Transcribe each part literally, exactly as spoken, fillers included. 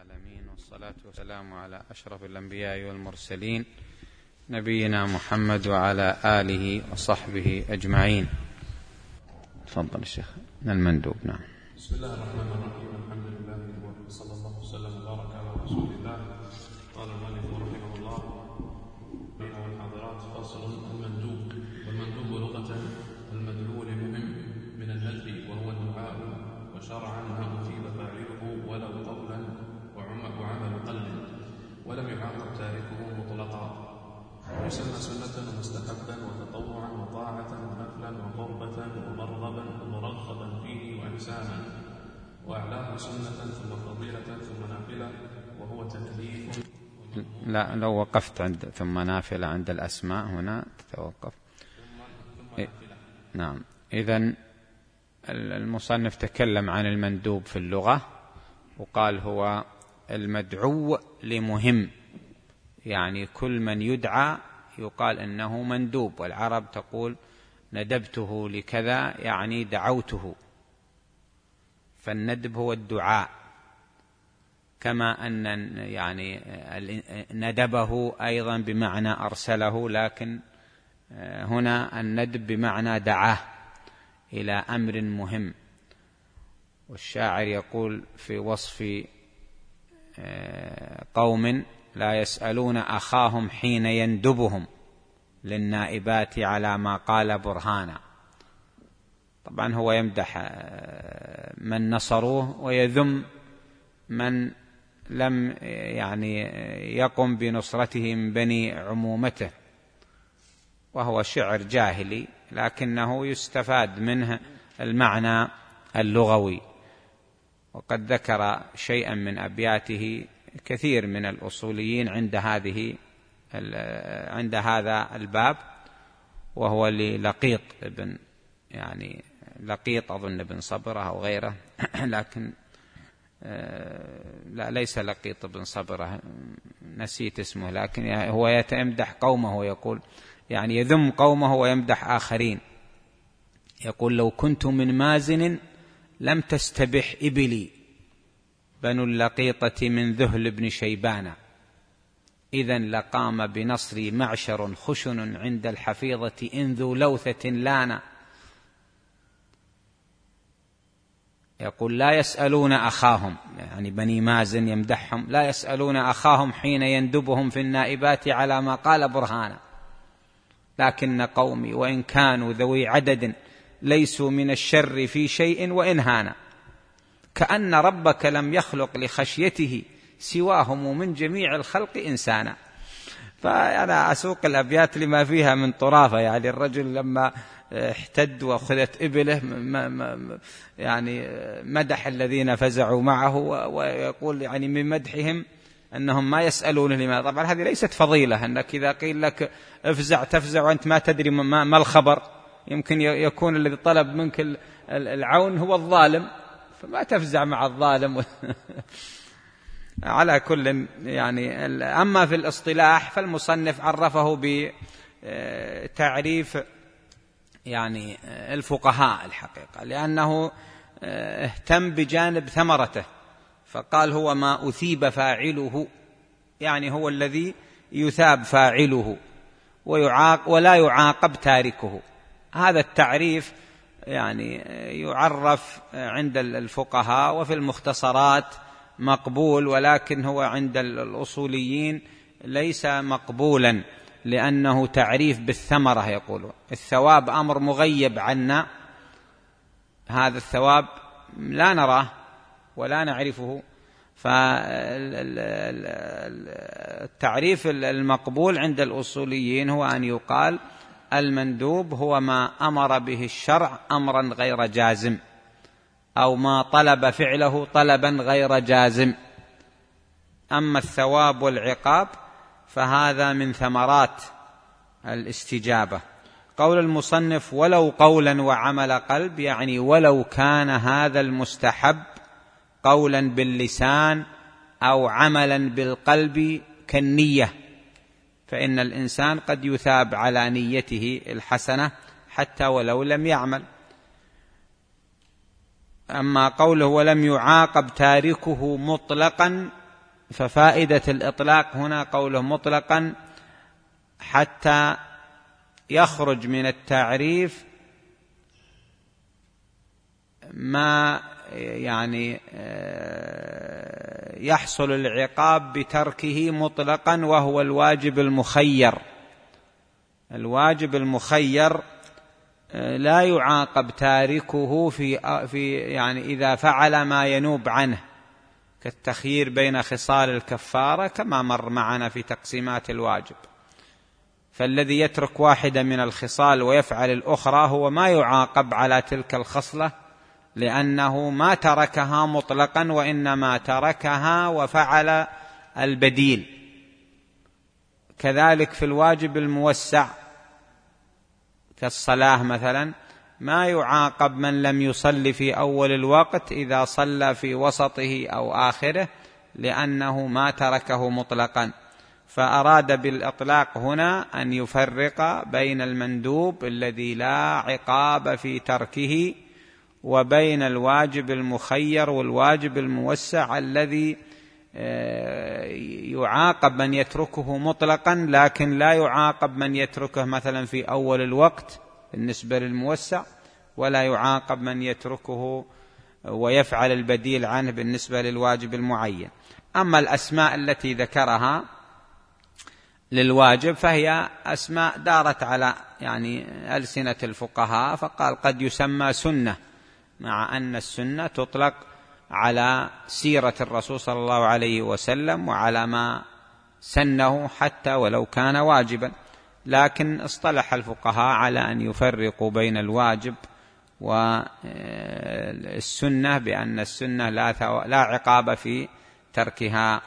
العالمين، والصلاة والسلام على أشرف الأنبياء والمرسلين نبينا محمد وعلى آله وصحبه أجمعين. تفضل الشيخ المندوب. نعم. بسم الله الرحمن الرحيم. الحمد لله وصلى الله وسلم وبارك على رسول الله. قال المؤلف رحمه الله: والحاضرات فصل. المندوب. والمندوب لغة المدعو لمهم من الندب، وهو الدعاء، وشرعا ما أثيب فاعله ولو قولا وعمل قلب، ولم يعاقب تاركه مطلقا. ويسمى سنة ومستحبا وتطوعا وطاعة ونفلا وقربة ومرغبا ومرغبا فيه وإحسانا، وأعلاه سنة ثم فضيلة ثم نافلة، وهو تكليف. لا، لو وقفت عند ثم نافلة عند الأسماء هنا تتوقف. ثم ثم نافلة. نعم. إذن المصنف تكلم عن المندوب في اللغة وقال هو المدعو لمهم، يعني كل من يدعى يقال إنه مندوب، والعرب تقول ندبته لكذا يعني دعوته، فالندب هو الدعاء، كما أن يعني ندبه أيضا بمعنى أرسله، لكن هنا الندب بمعنى دعاه إلى أمر مهم. والشاعر يقول في وصف قوم: لا يسألون أخاهم حين يندبهم للنائبات على ما قال برهانا. طبعا هو يمدح من نصروه ويذم من لم يعني يقم بنصرته من بني عمومته، وهو شعر جاهلي لكنه يستفاد منه المعنى اللغوي. وقد ذكر شيئا من أبياته كثير من الأصوليين عند هذه عند هذا الباب، وهو للقيط ابن يعني لقيط أظن بن صبرة أو غيره لكن لا ليس لقيط بن صبرة، نسيت اسمه، لكن هو يتمدح قومه ويقول يعني يذم قومه ويمدح آخرين. يقول: لو كنت من مازن لم تستبح إبلي، بنو اللقيطة من ذهل بن شيبان، إذن لقام بنصري معشر خشن عند الحفيظة إن ذو لوثة لانا. يقول: لا يسألون أخاهم، يعني بني مازن يمدحهم، لا يسألون أخاهم حين يندبهم في النائبات على ما قال برهانا، لكن قومي وإن كانوا ذوي عدد ليسوا من الشر في شيء وإن هانا، كأن ربك لم يخلق لخشيته سواهم من جميع الخلق إنسانا. فأنا أسوق الأبيات لما فيها من طرافة، يعني الرجل لما احتد وأخذت إبله يعني مدح الذين فزعوا معه، ويقول يعني من مدحهم أنهم ما يسألون لماذا. طبعا هذه ليست فضيلة، أنك إذا قيل لك افزع تفزع وأنت ما تدري ما الخبر، يمكن يكون الذي طلب منك العون هو الظالم، فما تفزع مع الظالم. على كل يعني. أما في الاصطلاح فالمصنف عرفه بتعريف يعني الفقهاء الحقيقة، لأنه اهتم بجانب ثمرته، فقال هو ما أثيب فاعله، يعني هو الذي يثاب فاعله ويعاق ولا يعاقب تاركه. هذا التعريف يعني يعرف عند الفقهاء وفي المختصرات مقبول، ولكن هو عند الأصوليين ليس مقبولا، لأنه تعريف بالثمرة. يقول الثواب أمر مغيب عنا، هذا الثواب لا نراه ولا نعرفه. فالتعريف المقبول عند الأصوليين هو أن يقال المندوب هو ما أمر به الشرع أمرا غير جازم، أو ما طلب فعله طلبا غير جازم. أما الثواب والعقاب فهذا من ثمرات الاستجابة. قول المصنف: ولو قولا وعمل قلب، يعني ولو كان هذا المستحب قولا باللسان أو عملا بالقلب كالنية، فإن الإنسان قد يثاب على نيته الحسنة حتى ولو لم يعمل. أما قوله ولم يعاقب تاركه مطلقا، ففائدة الإطلاق هنا قوله مطلقا حتى يخرج من التعريف ما يعني يحصل العقاب بتركه مطلقا، وهو الواجب المخير. الواجب المخير لا يعاقب تاركه في في يعني إذا فعل ما ينوب عنه، كالتخيير بين خصال الكفارة كما مر معنا في تقسيمات الواجب. فالذي يترك واحدة من الخصال ويفعل الأخرى هو ما يعاقب على تلك الخصلة، لأنه ما تركها مطلقا، وإنما تركها وفعل البديل. كذلك في الواجب الموسع كالصلاة مثلا، ما يعاقب من لم يصلي في أول الوقت إذا صلى في وسطه أو آخره، لأنه ما تركه مطلقا. فأراد بالإطلاق هنا أن يفرق بين المندوب الذي لا عقاب في تركه، وبين الواجب المخير والواجب الموسع الذي يعاقب من يتركه مطلقا، لكن لا يعاقب من يتركه مثلا في أول الوقت بالنسبة للموسع، ولا يعاقب من يتركه ويفعل البديل عنه بالنسبة للواجب المعين. أما الأسماء التي ذكرها للواجب فهي أسماء دارت على يعني ألسنة الفقهاء، فقال قد يسمى سنة، مع أن السنة تطلق على سيرة الرسول صلى الله عليه وسلم وعلى ما سنه حتى ولو كان واجبا. لكن اصطلح الفقهاء على أن يفرقوا بين الواجب والسنة، بأن السنة لا عقاب في تركها.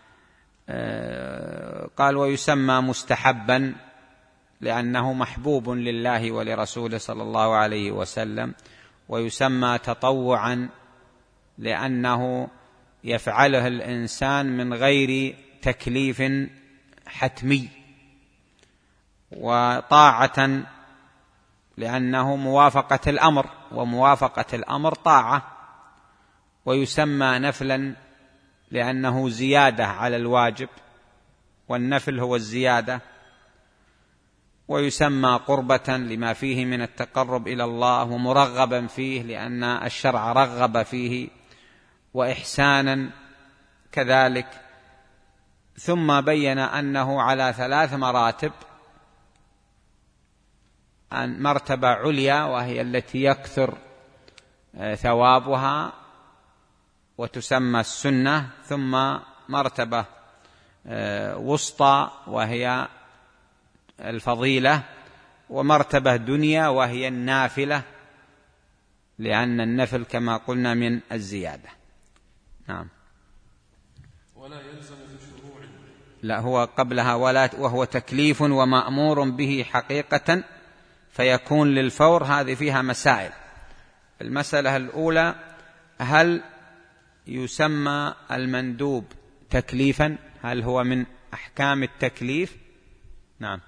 قال ويسمى مستحبا لأنه محبوب لله ولرسوله صلى الله عليه وسلم، ويسمى تطوعا لأنه يفعله الإنسان من غير تكليف حتمي، وطاعة لأنه موافقة الأمر، وموافقة الأمر طاعة. ويسمى نفلا لأنه زيادة على الواجب، والنفل هو الزيادة. ويسمى قربة لما فيه من التقرب إلى الله، ومرغبا فيه لأن الشرع رغب فيه، وإحسانا كذلك. ثم بين أنه على ثلاث مراتب: أن مرتبة عليا وهي التي يكثر ثوابها وتسمى السنة، ثم مرتبة وسطى وهي الفضيلة، ومرتبة دنيا وهي النافلة، لأن النفل كما قلنا من الزيادة. نعم. ولا يلزم في شروع، لا هو قبلها ولا، وهو تكليف ومأمور به حقيقة فيكون للفور. هذه فيها مسائل. المسألة الأولى: هل يسمى المندوب تكليفا؟ هل هو من أحكام التكليف؟ نعم.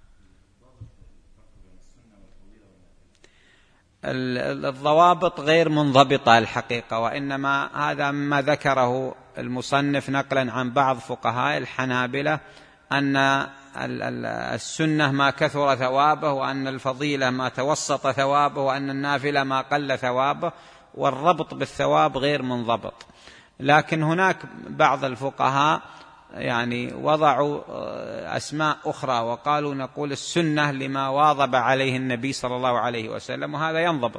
الضوابط غير منضبطة الحقيقة، وإنما هذا ما ذكره المصنف نقلا عن بعض فقهاء الحنابلة، أن السنة ما كثر ثوابه، وأن الفضيلة ما توسط ثوابه، وأن النافلة ما قل ثوابه، والربط بالثواب غير منضبط. لكن هناك بعض الفقهاء يعني وضعوا أسماء أخرى وقالوا نقول السنة لما واظب عليه النبي صلى الله عليه وسلم، وهذا ينضبط.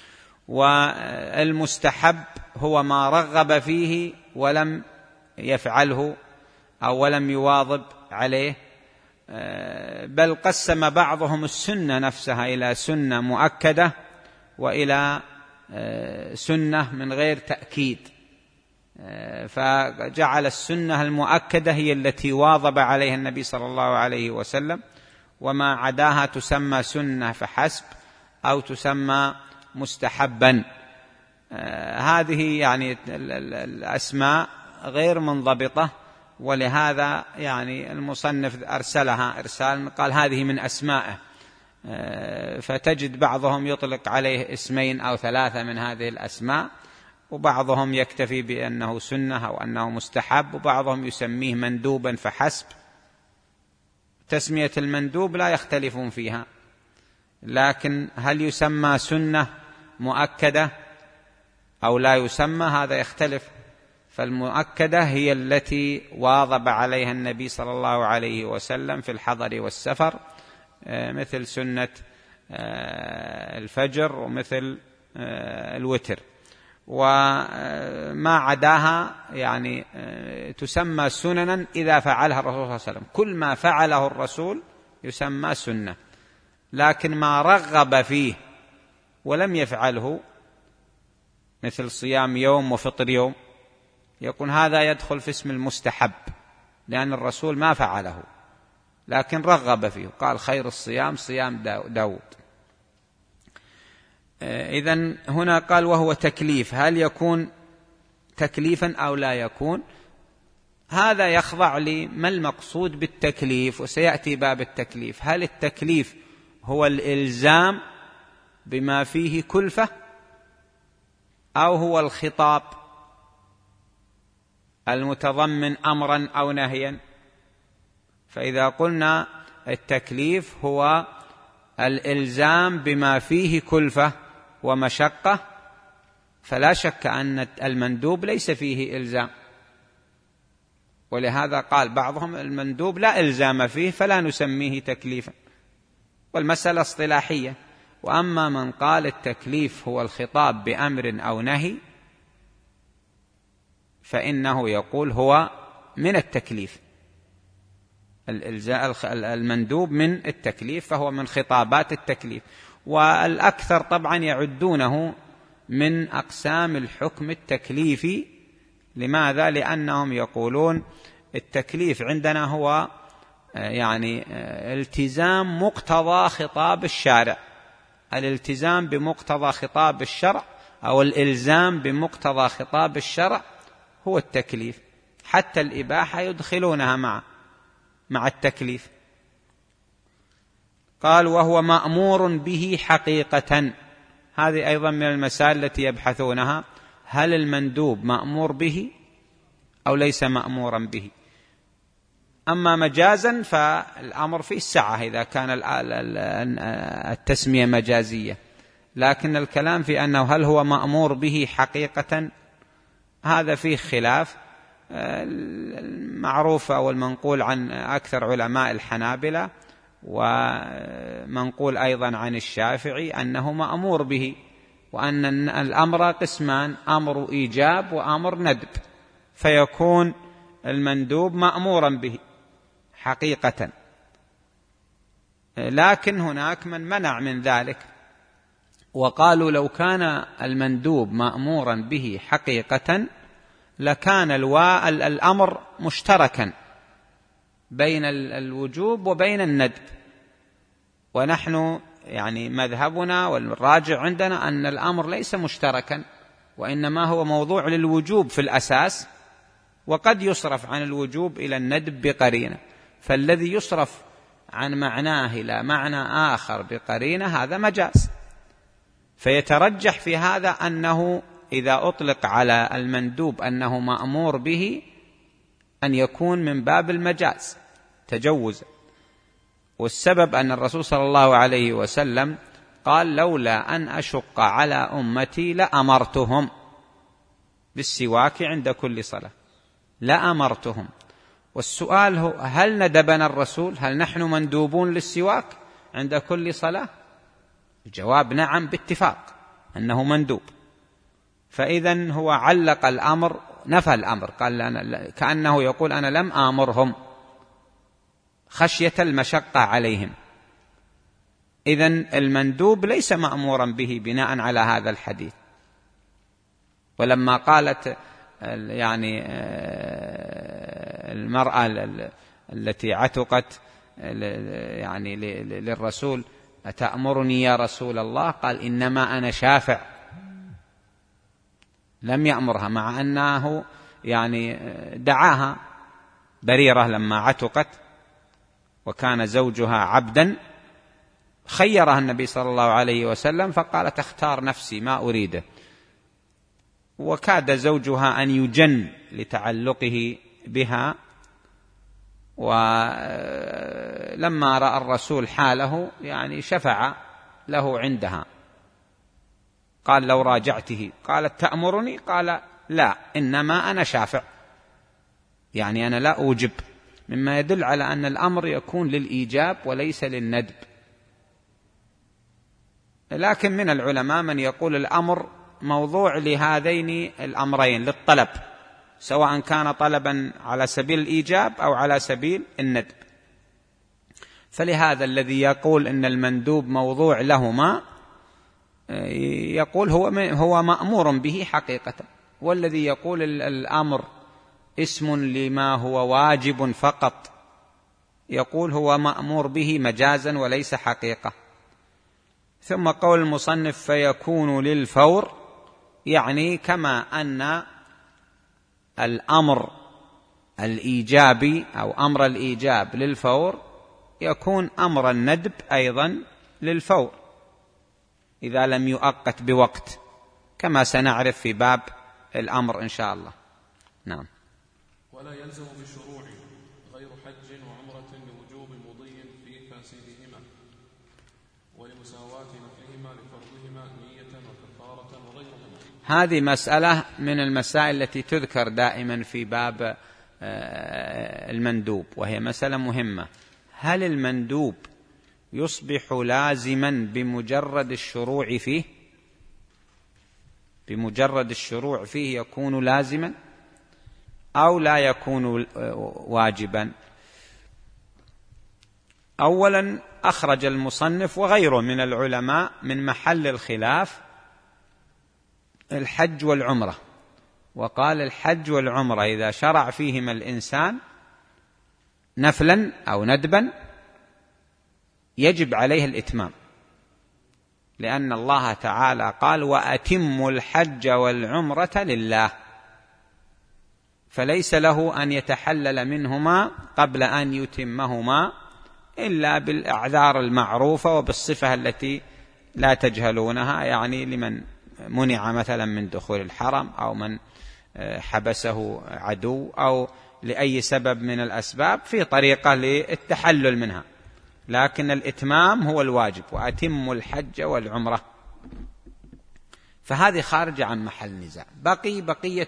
والمستحب هو ما رغب فيه ولم يفعله أو ولم يواظب عليه. بل قسم بعضهم السنة نفسها إلى سنة مؤكدة وإلى سنة من غير تأكيد، فجعل السنة المؤكدة هي التي واظب عليها النبي صلى الله عليه وسلم، وما عداها تسمى سنة فحسب أو تسمى مستحبا. هذه يعني الأسماء غير منضبطة، ولهذا يعني المصنف أرسلها إرسال قال هذه من أسمائه، فتجد بعضهم يطلق عليه اسمين أو ثلاثة من هذه الأسماء، وبعضهم يكتفي بأنه سنة أو أنه مستحب، وبعضهم يسميه مندوبا فحسب. تسمية المندوب لا يختلفون فيها، لكن هل يسمى سنة مؤكدة أو لا يسمى هذا يختلف. فالمؤكدة هي التي واظب عليها النبي صلى الله عليه وسلم في الحضر والسفر، مثل سنة الفجر ومثل الوتر، وما عداها يعني تسمى سننا إذا فعلها الرسول صلى الله عليه وسلم. كل ما فعله الرسول يسمى سنة، لكن ما رغب فيه ولم يفعله مثل صيام يوم وفطر يوم يكون هذا يدخل في اسم المستحب، لأن الرسول ما فعله لكن رغب فيه، قال خير الصيام صيام داود. إذن هنا قال وهو تكليف، هل يكون تكليفا أو لا يكون؟ هذا يخضع لما المقصود بالتكليف، وسيأتي باب التكليف. هل التكليف هو الإلزام بما فيه كلفة، أو هو الخطاب المتضمن أمرا أو نهيا؟ فإذا قلنا التكليف هو الإلزام بما فيه كلفة ومشقة، فلا شك أن المندوب ليس فيه إلزام، ولهذا قال بعضهم المندوب لا إلزام فيه فلا نسميه تكليفا، والمسألة اصطلاحية. وأما من قال التكليف هو الخطاب بأمر أو نهي فإنه يقول هو من التكليف، المندوب من التكليف، فهو من خطابات التكليف. والأكثر طبعا يعدونه من أقسام الحكم التكليفي. لماذا؟ لأنهم يقولون التكليف عندنا هو يعني التزام مقتضى خطاب الشارع، الالتزام بمقتضى خطاب الشرع أو الإلزام بمقتضى خطاب الشرع هو التكليف. حتى الإباحة يدخلونها مع مع التكليف. قال وهو مأمور به حقيقة. هذه أيضا من المسائل التي يبحثونها، هل المندوب مأمور به أو ليس مأمورا به؟ أما مجازا فالأمر فيه السعة إذا كان التسمية مجازية، لكن الكلام في أنه هل هو مأمور به حقيقة هذا فيه خلاف. المعروف أو المنقول عن أكثر علماء الحنابلة ومنقول أيضا عن الشافعي أنه مأمور به، وأن الأمر قسمان، أمر إيجاب وأمر ندب، فيكون المندوب مأمورا به حقيقة. لكن هناك من منع من ذلك وقالوا لو كان المندوب مأمورا به حقيقة لكان الأمر مشتركا بين الوجوب وبين الندب، ونحن يعني مذهبنا والراجع عندنا أن الأمر ليس مشتركا، وإنما هو موضوع للوجوب في الأساس، وقد يصرف عن الوجوب إلى الندب بقرينة. فالذي يصرف عن معناه إلى معنى آخر بقرينة هذا مجاز. فيترجح في هذا أنه إذا أطلق على المندوب أنه مأمور به أن يكون من باب المجاز تجوزا. والسبب أن الرسول صلى الله عليه وسلم قال لولا أن أشق على أمتي لأمرتهم بالسواك عند كل صلاة، لأمرتهم. والسؤال هو هل ندبنا الرسول؟ هل نحن مندوبون للسواك عند كل صلاة؟ الجواب نعم باتفاق أنه مندوب. فإذن هو علق الأمر، نفى الأمر، قال أنا كأنه يقول أنا لم آمرهم خشية المشقة عليهم. إذن المندوب ليس مأمورا به بناء على هذا الحديث. ولما قالت يعني المرأة التي عتقت يعني للرسول أتأمرني يا رسول الله؟ قال إنما أنا شافع، لم يأمرها، مع أنه يعني دعاها بريرة لما عتقت وكان زوجها عبدا، خيرها النبي صلى الله عليه وسلم فقالت اختار نفسي ما أريده. وكاد زوجها أن يجن لتعلقه بها، ولما رأى الرسول حاله يعني شفع له عندها، قال لو راجعته، قالت تأمرني؟ قال لا، إنما أنا شافع، يعني أنا لا أوجب، مما يدل على أن الأمر يكون للإيجاب وليس للندب. لكن من العلماء من يقول الأمر موضوع لهذين الأمرين، للطلب، سواء كان طلبا على سبيل الإيجاب أو على سبيل الندب. فلهذا الذي يقول إن المندوب موضوع لهما يقول هو هو مأمور به حقيقة، والذي يقول الأمر اسم لما هو واجب فقط يقول هو مأمور به مجازا وليس حقيقة. ثم قول المصنف فيكون للفور، يعني كما أن الأمر الإيجابي أو أمر الإيجاب للفور يكون أمر الندب أيضا للفور إذا لم يؤقت بوقت، كما سنعرف في باب الأمر إن شاء الله. نعم. ولا يلزم بالشروع غير حج وعمرة لوجوب مضي في فاسدهما ولمساواة نفعهما لفرضهما نية وكفارة وغيرهما. هذه مسألة من المسائل التي تذكر دائما في باب المندوب، وهي مسألة مهمة. هل المندوب يصبح لازما بمجرد الشروع فيه؟ بمجرد الشروع فيه يكون لازما أو لا يكون واجبا؟ أولا أخرج المصنف وغيره من العلماء من محل الخلاف الحج والعمرة، وقال الحج والعمرة إذا شرع فيهما الإنسان نفلا أو ندبا يجب عليه الإتمام، لأن الله تعالى قال وأتموا الحج والعمرة لله، فليس له أن يتحلل منهما قبل أن يتمهما إلا بالأعذار المعروفة وبالصفة التي لا تجهلونها، يعني لمن منع مثلا من دخول الحرم أو من حبسه عدو أو لأي سبب من الأسباب في طريقة للتحلل منها، لكن الإتمام هو الواجب، وأتموا الحج والعمرة. فهذه خارجة عن محل نزاع. بقي بقية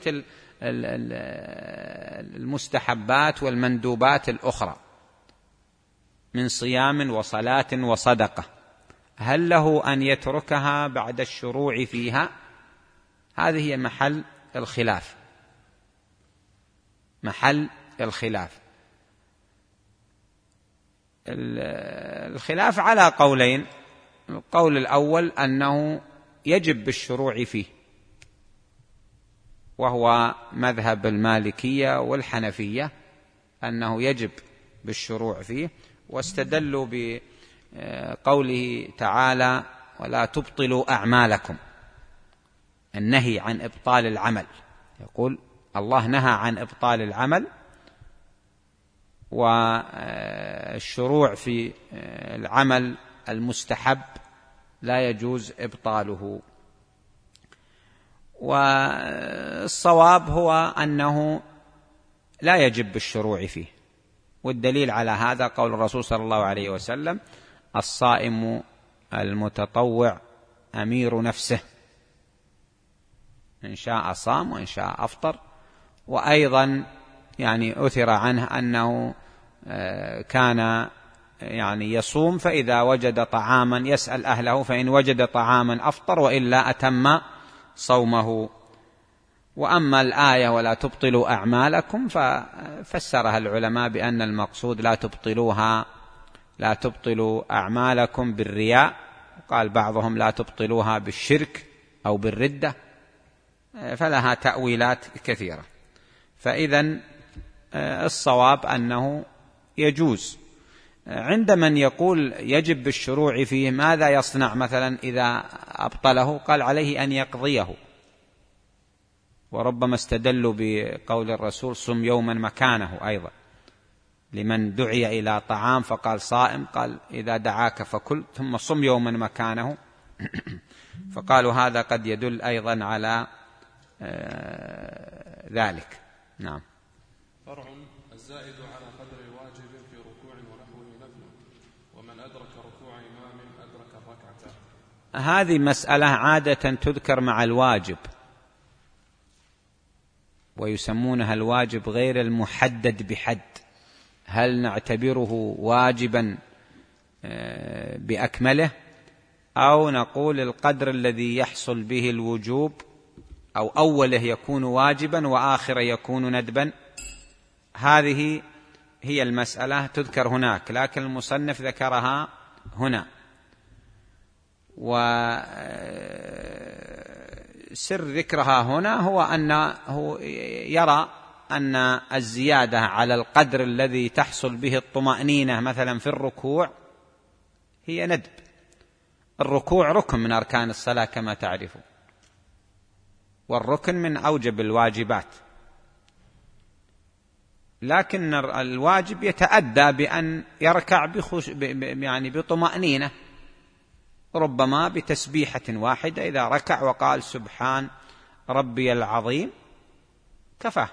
المستحبات والمندوبات الأخرى من صيام وصلاة وصدقة، هل له أن يتركها بعد الشروع فيها؟ هذه هي محل الخلاف، محل الخلاف. الخلاف على قولين. القول الأول أنه يجب بالشروع فيه، وهو مذهب المالكية والحنفية أنه يجب بالشروع فيه، واستدلوا بقوله تعالى ولا تبطلوا أعمالكم، النهي عن إبطال العمل، يقول الله نهى عن إبطال العمل، والشروع في العمل المستحب لا يجوز إبطاله. والصواب هو أنه لا يجب الشروع فيه، والدليل على هذا قول الرسول صلى الله عليه وسلم الصائم المتطوع أمير نفسه، إن شاء صام وإن شاء أفطر. وأيضا يعني أثر عنه أنه كان يعني يصوم فإذا وجد طعاما يسأل أهله، فإن وجد طعاما أفطر وإلا أتم صومه. وأما الآية ولا تبطلوا أعمالكم ففسرها العلماء بأن المقصود لا تبطلوها لا تبطلوا أعمالكم بالرياء، قال بعضهم لا تبطلوها بالشرك أو بالردة، فلها تأويلات كثيرة. فإذن الصواب أنه يجوز. عند من يقول يجب بالشروع فيه ماذا يصنع مثلا إذا أبطله؟ قال عليه أن يقضيه، وربما استدلوا بقول الرسول صم يوما مكانه أيضا، لمن دعي إلى طعام فقال صائم، قال إذا دعاك فكل، ثم صم يوما مكانه. فقالوا هذا قد يدل أيضا على ذلك. نعم. فرع: الزائد على قدر الواجب في ركوع ونحوه نفل، ومن أدرك ركوع إمام أدرك الركعة. هذه مسألة عادة تذكر مع الواجب، ويسمونها الواجب غير المحدد بحد. هل نعتبره واجبا بأكمله، أو نقول القدر الذي يحصل به الوجوب أو أوله يكون واجبا وآخره يكون ندبا؟ هذه هي المسألة تذكر هناك، لكن المصنف ذكرها هنا. وسر ذكرها هنا هو أنه يرى أن الزيادة على القدر الذي تحصل به الطمأنينة مثلا في الركوع هي ندب. الركوع ركن من أركان الصلاة كما تعرفون، والركن من أوجب الواجبات، لكن الواجب يتأدى بأن يركع بخش يعني بطمأنينة، ربما بتسبيحة واحدة إذا ركع وقال سبحان ربي العظيم كفاه،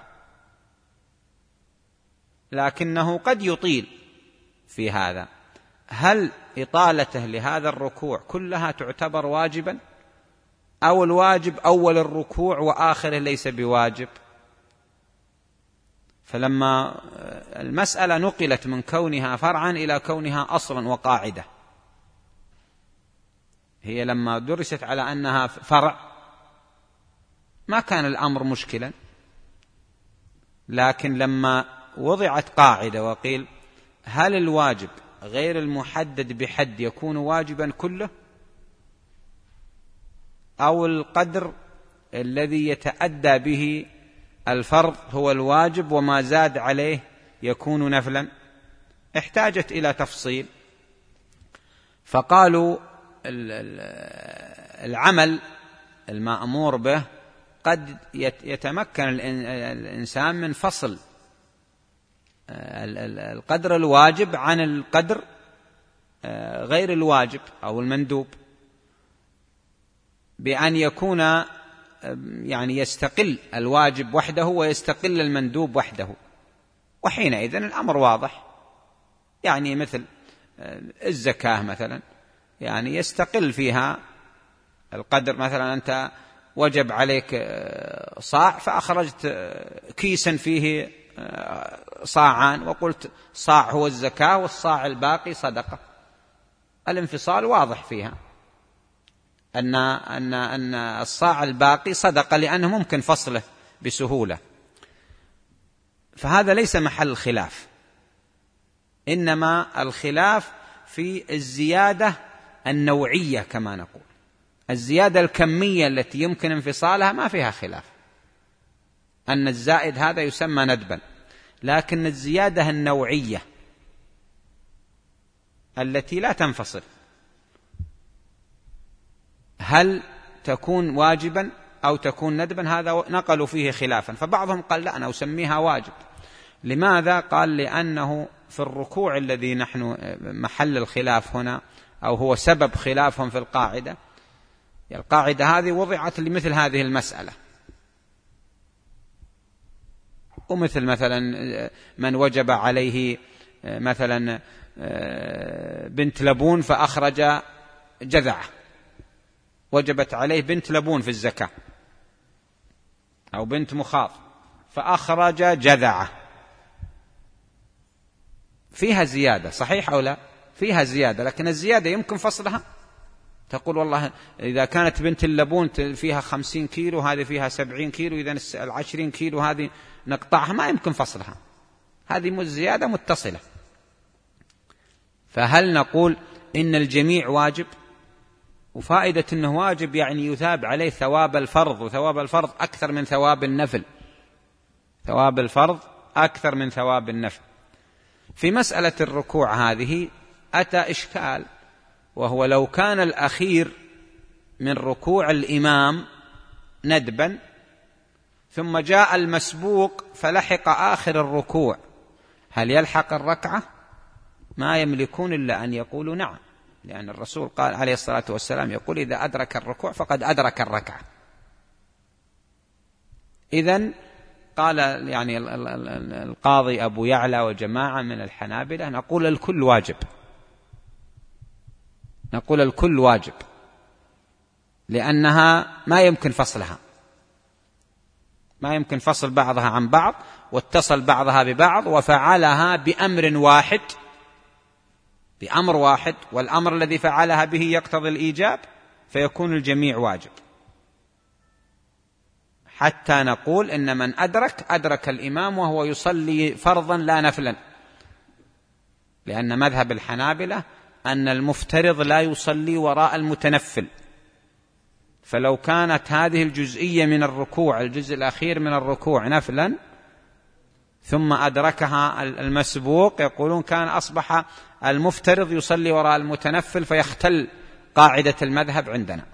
لكنه قد يطيل في هذا. هل إطالته لهذا الركوع كلها تعتبر واجبا، أو الواجب أول الركوع وآخره ليس بواجب؟ فلما المسألة نقلت من كونها فرعا إلى كونها أصلا وقاعدة، هي لما درست على أنها فرع ما كان الأمر مشكلا، لكن لما وضعت قاعدة وقيل هل الواجب غير المحدد بحد يكون واجبا كله، أو القدر الذي يتأدى به الفرض هو الواجب وما زاد عليه يكون نفلا، احتاجت إلى تفصيل. فقالوا العمل المأمور به قد يتمكن الإنسان من فصل القدر الواجب عن القدر غير الواجب أو المندوب، بأن يكون يعني يستقل الواجب وحده ويستقل المندوب وحده، وحينئذ الأمر واضح. يعني مثل الزكاة مثلا، يعني يستقل فيها القدر، مثلا أنت وجب عليك صاع فأخرجت كيسا فيه صاعان وقلت صاع هو الزكاة والصاع الباقي صدقة، الانفصال واضح فيها أن أن أن الصاع الباقي صدقة لأنه ممكن فصله بسهولة. فهذا ليس محل الخلاف، إنما الخلاف في الزيادة النوعية كما نقول. الزيادة الكمية التي يمكن انفصالها ما فيها خلاف، أن الزائد هذا يسمى ندبا، لكن الزيادة النوعية التي لا تنفصل هل تكون واجبا أو تكون ندبا، هذا نقلوا فيه خلافا. فبعضهم قال لا أنا أسميها واجب. لماذا؟ قال لأنه في الركوع الذي نحن محل الخلاف هنا، أو هو سبب خلافهم في القاعدة، القاعدة هذه وضعت لمثل هذه المسألة. ومثل مثلا من وجب عليه مثلا بنت لبون فأخرج جذعة، وجبت عليه بنت لبون في الزكاة، أو بنت مخاض فأخرج جذعة، فيها زيادة صحيح أو لا؟ فيها زيادة، لكن الزيادة يمكن فصلها. تقول والله إذا كانت بنت اللبون فيها خمسين كيلو هذه فيها سبعين كيلو، إذن العشرين كيلو هذه نقطعها، ما يمكن فصلها، هذه زيادة متصلة. فهل نقول إن الجميع واجب؟ وفائدة أنه واجب يعني يثاب عليه ثواب الفرض، وثواب الفرض أكثر من ثواب النفل، ثواب الفرض أكثر من ثواب النفل. في مسألة الركوع هذه أتى إشكال، وهو لو كان الأخير من ركوع الإمام ندبا ثم جاء المسبوق فلحق آخر الركوع، هل يلحق الركعة؟ ما يملكون إلا أن يقولوا نعم، لأن الرسول قال عليه الصلاة والسلام يقول إذا أدرك الركوع فقد أدرك الركعة. إذن قال يعني القاضي أبو يعلى وجماعة من الحنابلة نقول الكل واجب، نقول الكل واجب لأنها ما يمكن فصلها، ما يمكن فصل بعضها عن بعض، واتصل بعضها ببعض وفعلها بأمر واحد، بأمر واحد، والأمر الذي فعلها به يقتضي الإيجاب، فيكون الجميع واجب، حتى نقول إن من أدرك أدرك الإمام وهو يصلي فرضا لا نفلا، لأن مذهب الحنابلة أن المفترض لا يصلي وراء المتنفل، فلو كانت هذه الجزئية من الركوع، الجزء الأخير من الركوع نفلا ثم أدركها المسبوق، يقولون كان أصبح المفترض يصلي وراء المتنفل فيختل قاعدة المذهب عندنا.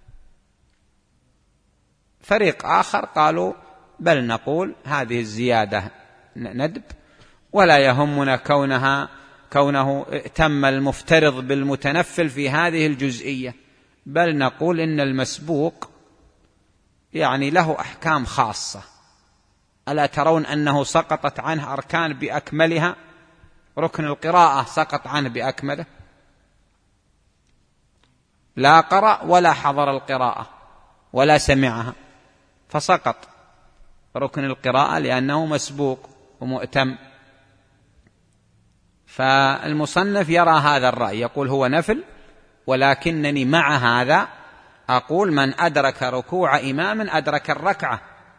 فريق آخر قالوا بل نقول هذه الزيادة ندب، ولا يهمنا كونها كونه ائتم المفترض بالمتنفل في هذه الجزئية، بل نقول إن المسبوق يعني له أحكام خاصة. ألا ترون أنه سقطت عنه أركان بأكملها؟ ركن القراءة سقط عنه بأكمله، لا قرأ ولا حضر القراءة ولا سمعها، فسقط ركن القراءة لأنه مسبوق ومؤتم. فالمصنف يرى هذا الرأي، يقول هو نفل، ولكنني مع هذا أقول من أدرك ركوع إمام أدرك الركعة.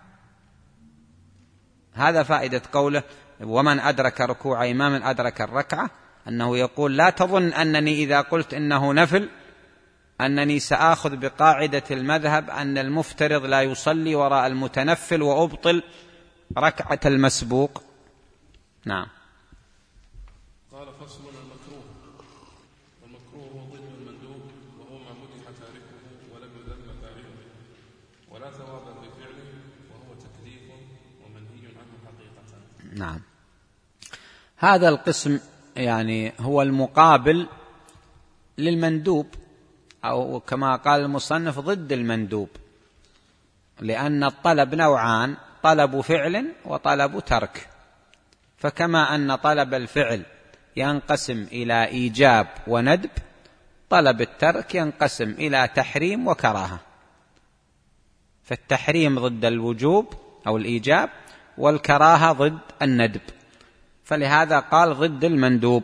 هذا فائدة قوله ومن أدرك ركوع إمام أدرك الركعة، أنه يقول لا تظن أنني إذا قلت إنه نفل أنني سآخذ بقاعدة المذهب أن المفترض لا يصلي وراء المتنفل وأبطل ركعة المسبوق. نعم. قال فصل المكروه. والمكروه هو ضد المندوب، وهو ما مدح تاركه ولم يذم فاعله، ولا ثواب بفعله، وهو تكليف ومنهي عنه حقيقة. نعم. هذا القسم يعني هو المقابل للمندوب، أو كما قال المصنف ضد المندوب، لأن الطلب نوعان: طلب فعل وطلب ترك. فكما أن طلب الفعل ينقسم إلى إيجاب وندب، طلب الترك ينقسم إلى تحريم وكراهة. فالتحريم ضد الوجوب أو الإيجاب، والكراهة ضد الندب، فلهذا قال ضد المندوب.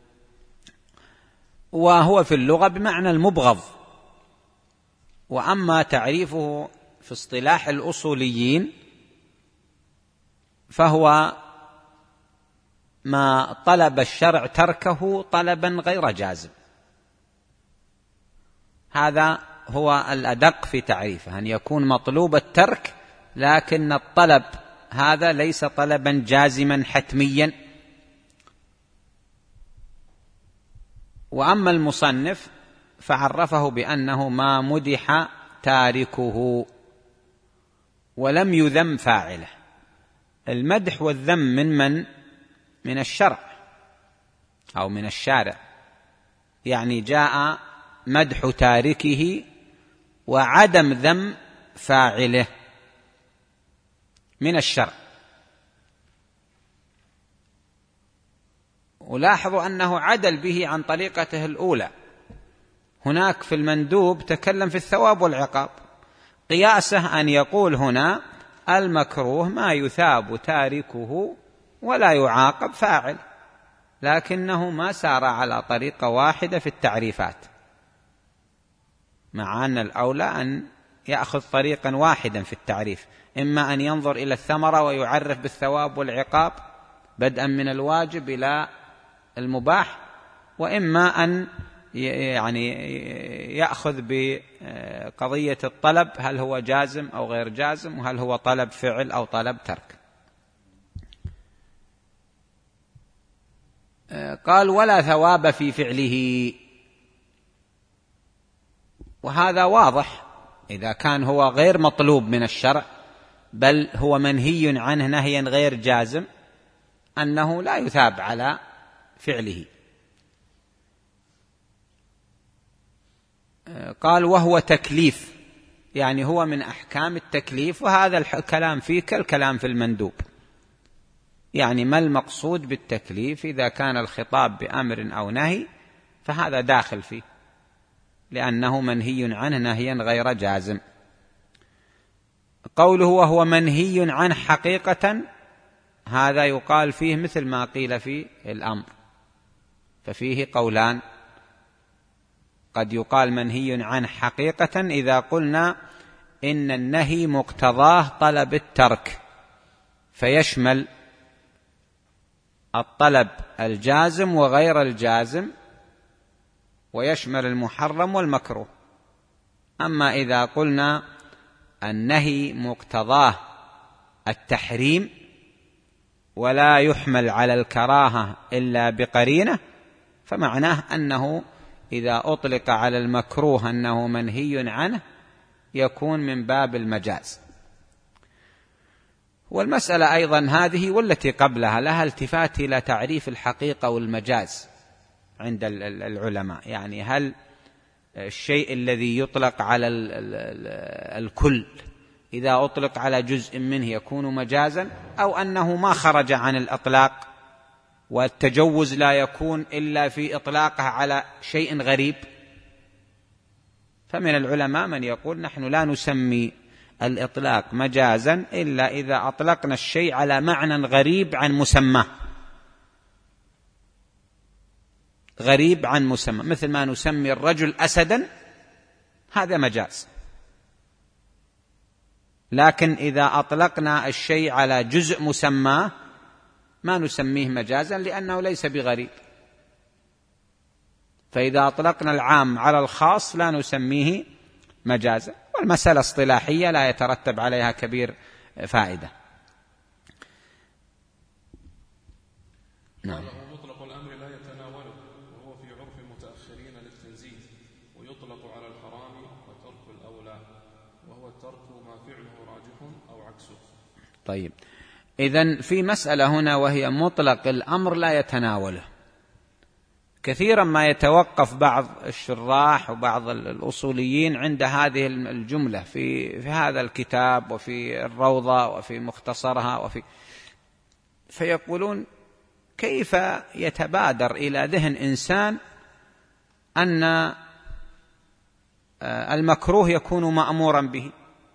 وهو في اللغة بمعنى المبغض. وأما تعريفه في اصطلاح الأصوليين فهو ما طلب الشرع تركه طلبا غير جازم. هذا هو الأدق في تعريفه، أن يكون مطلوب الترك لكن الطلب هذا ليس طلبا جازما حتميا. وأما المصنف فعرفه بأنه ما مدح تاركه ولم يذم فاعله. المدح والذم من من؟ من الشرع أو من الشارع، يعني جاء مدح تاركه وعدم ذم فاعله من الشرع. ولاحظوا أنه عدل به عن طريقته الأولى. هناك في المندوب تكلم في الثواب والعقاب، قياسه أن يقول هنا المكروه ما يثاب تاركه ولا يعاقب فاعل، لكنه ما سار على طريقة واحدة في التعريفات، مع أن الأولى أن يأخذ طريقا واحدا في التعريف، إما أن ينظر إلى الثمرة ويعرف بالثواب والعقاب بدءا من الواجب إلى المباح، وإما أن يعني يأخذ بقضية الطلب، هل هو جازم أو غير جازم، وهل هو طلب فعل أو طلب ترك. قال ولا ثواب في فعله، وهذا واضح إذا كان هو غير مطلوب من الشرع بل هو منهي عنه نهيا غير جازم أنه لا يثاب على فعله. قال وهو تكليف، يعني هو من أحكام التكليف، وهذا الكلام فيه كالكلام في المندوب. يعني ما المقصود بالتكليف؟ إذا كان الخطاب بأمر أو نهي فهذا داخل فيه، لأنه منهي عنه نهيا غير جازم. قوله وهو منهي عنه حقيقة، هذا يقال فيه مثل ما قيل في الأمر، ففيه قولان. قد يقال منهي عنه حقيقة إذا قلنا إن النهي مقتضاه طلب الترك، فيشمل الطلب الجازم وغير الجازم، ويشمل المحرم والمكروه. أما إذا قلنا النهي مقتضاه التحريم ولا يحمل على الكراهة إلا بقرينة، فمعناه أنه إذا أطلق على المكروه أنه منهي عنه يكون من باب المجاز. والمسألة أيضا هذه والتي قبلها لها التفات إلى تعريف الحقيقة والمجاز عند العلماء. يعني هل الشيء الذي يطلق على الكل إذا أطلق على جزء منه يكون مجازا، أو أنه ما خرج عن الإطلاق، والتجوز لا يكون إلا في إطلاقه على شيء غريب؟ فمن العلماء من يقول نحن لا نسمي الإطلاق مجازا إلا إذا أطلقنا الشيء على معنى غريب عن مسمى، غريب عن مسمى، مثل ما نسمي الرجل أسدا، هذا مجاز. لكن إذا أطلقنا الشيء على جزء مسمى ما نسميه مجازا لأنه ليس بغريب. فإذا أطلقنا العام على الخاص لا نسميه مجازا، والمسألة اصطلاحية لا يترتب عليها كبير فائدة. نعم. مطلق الأمر لا يتناوله، وهو في عرف المتأخرين للتنزيه، ويطلق على الحرام وترك الأولى، وهو الترك ما فعله راجح أو عكسه. طيب، إذن في مسألة هنا وهي مطلق الأمر لا يتناوله. كثيرا ما يتوقف بعض الشراح وبعض الأصوليين عند هذه الجملة في في هذا الكتاب وفي الروضة وفي مختصرها وفي فيقولون كيف يتبادر إلى ذهن إنسان أن المكروه يكون مأمورا به؟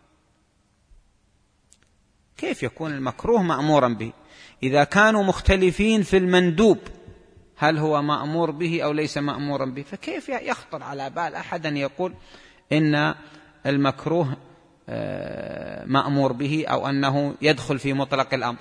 كيف يكون المكروه مأمورا به إذا كانوا مختلفين في المندوب، هل هو مأمور به أو ليس مأمورا به؟ فكيف يخطر على بال أحد أن يقول إن المكروه مأمور به أو أنه يدخل في مطلق الأمر؟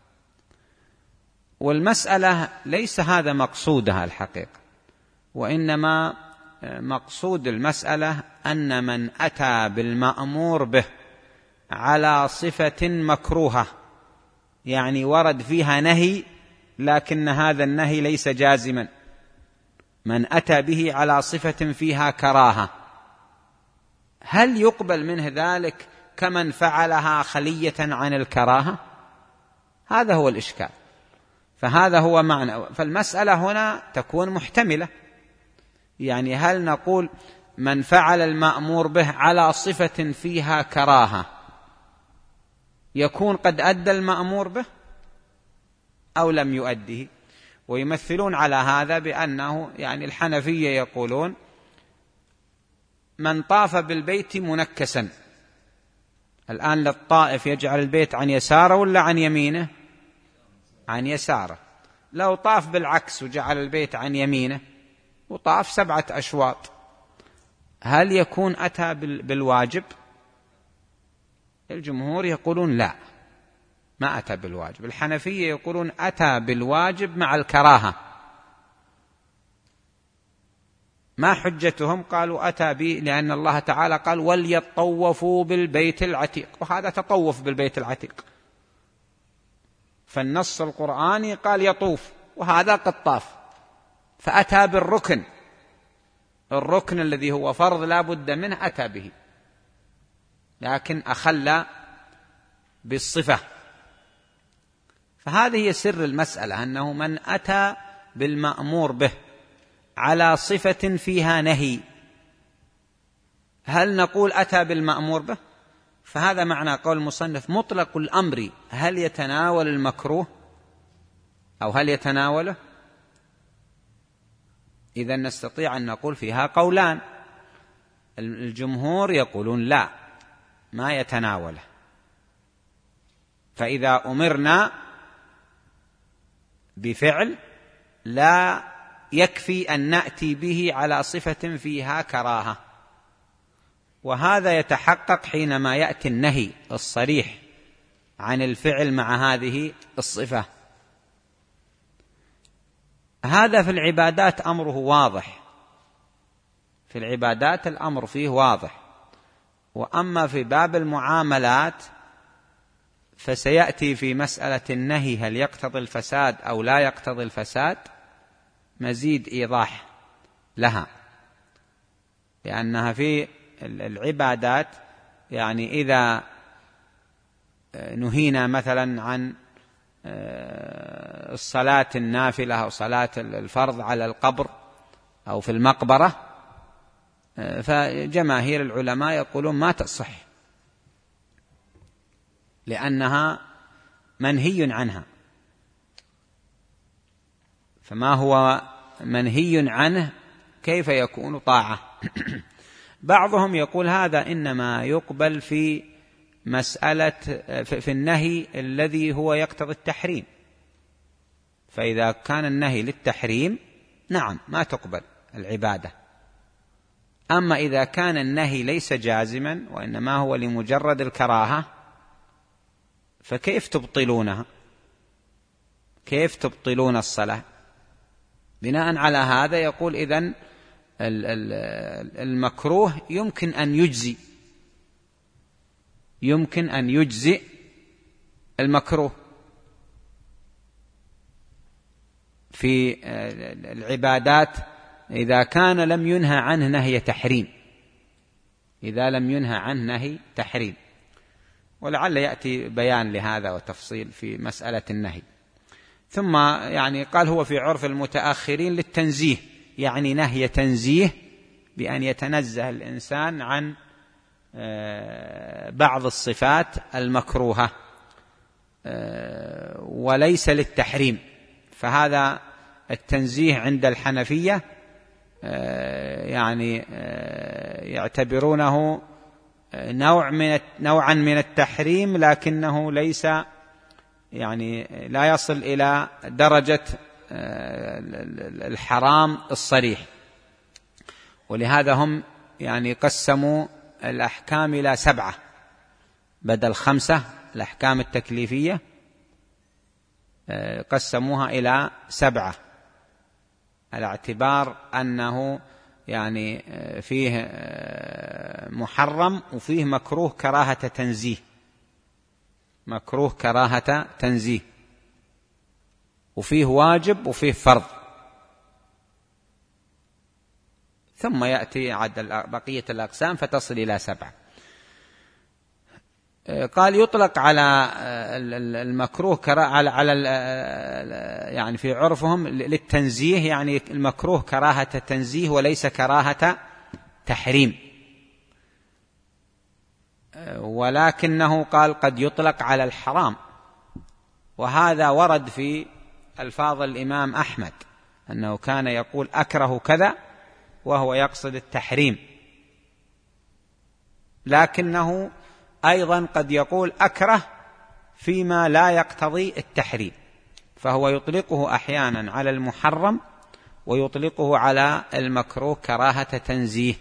والمسألة ليس هذا مقصودها الحقيقة، وإنما مقصود المسألة أن من أتى بالمأمور به على صفة مكروهة، يعني ورد فيها نهي لكن هذا النهي ليس جازما، من أتى به على صفة فيها كراهة، هل يقبل منه ذلك كمن فعلها خلية عن الكراهة؟ هذا هو الإشكال. فهذا هو معنى. فالمسألة هنا تكون محتملة، يعني هل نقول من فعل المأمور به على صفة فيها كراهة يكون قد أدى المأمور به أو لم يؤديه؟ ويمثلون على هذا بأنه يعني الحنفية يقولون من طاف بالبيت منكسا، الآن للطائف يجعل البيت عن يساره ولا عن يمينه؟ عن يساره. لو طاف بالعكس وجعل البيت عن يمينه وطاف سبعة أشواط، هل يكون أتى بالواجب؟ الجمهور يقولون لا، ما أتى بالواجب. الحنفية يقولون أتى بالواجب مع الكراهة. ما حجتهم؟ قالوا أتى به لأن الله تعالى قال وليطوفوا بالبيت العتيق، وهذا تطوف بالبيت العتيق، فالنص القرآني قال يطوف وهذا قد طاف، فأتى بالركن، الركن الذي هو فرض لا بد منه أتى به، لكن أخل بالصفة. فهذه هي سر المسألة، أنه من أتى بالمأمور به على صفة فيها نهي، هل نقول أتى بالمأمور به؟ فهذا معنى قول المصنف مطلق الأمر هل يتناول المكروه أو هل يتناوله؟ إذن نستطيع أن نقول فيها قولان. الجمهور يقولون لا، ما يتناوله، فإذا أمرنا بفعل لا يكفي أن نأتي به على صفة فيها كراهة، وهذا يتحقق حينما يأتي النهي الصريح عن الفعل مع هذه الصفة. هذا في العبادات أمره واضح، في العبادات الأمر فيه واضح. وأما في باب المعاملات فسيأتي في مسألة النهي هل يقتضي الفساد أو لا يقتضي الفساد مزيد إيضاح لها، لأنها في العبادات يعني إذا نهينا مثلا عن الصلاة النافلة أو صلاة الفرض على القبر أو في المقبرة، فجماهير العلماء يقولون ما تصح، لأنها منهي عنها. فما هو منهي عنه كيف يكون طاعة؟ بعضهم يقول هذا إنما يقبل في مسألة في النهي الذي هو يقتضي التحريم، فإذا كان النهي للتحريم نعم ما تقبل العبادة. أما إذا كان النهي ليس جازما وإنما هو لمجرد الكراهة فكيف تبطلونها؟ كيف تبطلون الصلاة؟ بناء على هذا يقول إذن المكروه يمكن أن يجزي، يمكن أن يجزئ المكروه في العبادات إذا كان لم ينهى عنه نهي تحريم، إذا لم ينهى عنه نهي تحريم. ولعل يأتي بيان لهذا وتفصيل في مسألة النهي. ثم يعني قال هو في عرف المتأخرين للتنزيه، يعني نهي تنزيه بأن يتنزه الإنسان عن بعض الصفات المكروهة وليس للتحريم. فهذا التنزيه عند الحنفية يعني يعتبرونه نوع من نوعا من التحريم، لكنه ليس يعني لا يصل إلى درجة الحرام الصريح. ولهذا هم يعني قسموا الأحكام إلى سبعة بدل خمسة، الأحكام التكليفية قسموها إلى سبعة على اعتبار أنه يعني فيه محرم وفيه مكروه كراهة تنزيه، مكروه كراهة تنزيه، وفيه واجب وفيه فرض. ثم يأتي عد بقية الأقسام فتصل إلى سبعة. قال يطلق على المكروه كراهة على على يعني في عرفهم للتنزيه، يعني المكروه كراهة تنزيه وليس كراهة تحريم. ولكنه قال قد يطلق على الحرام، وهذا ورد في ألفاظ الإمام أحمد أنه كان يقول أكره كذا وهو يقصد التحريم، لكنه أيضا قد يقول أكره فيما لا يقتضي التحريم، فهو يطلقه أحيانا على المحرم ويطلقه على المكروه كراهة تنزيه،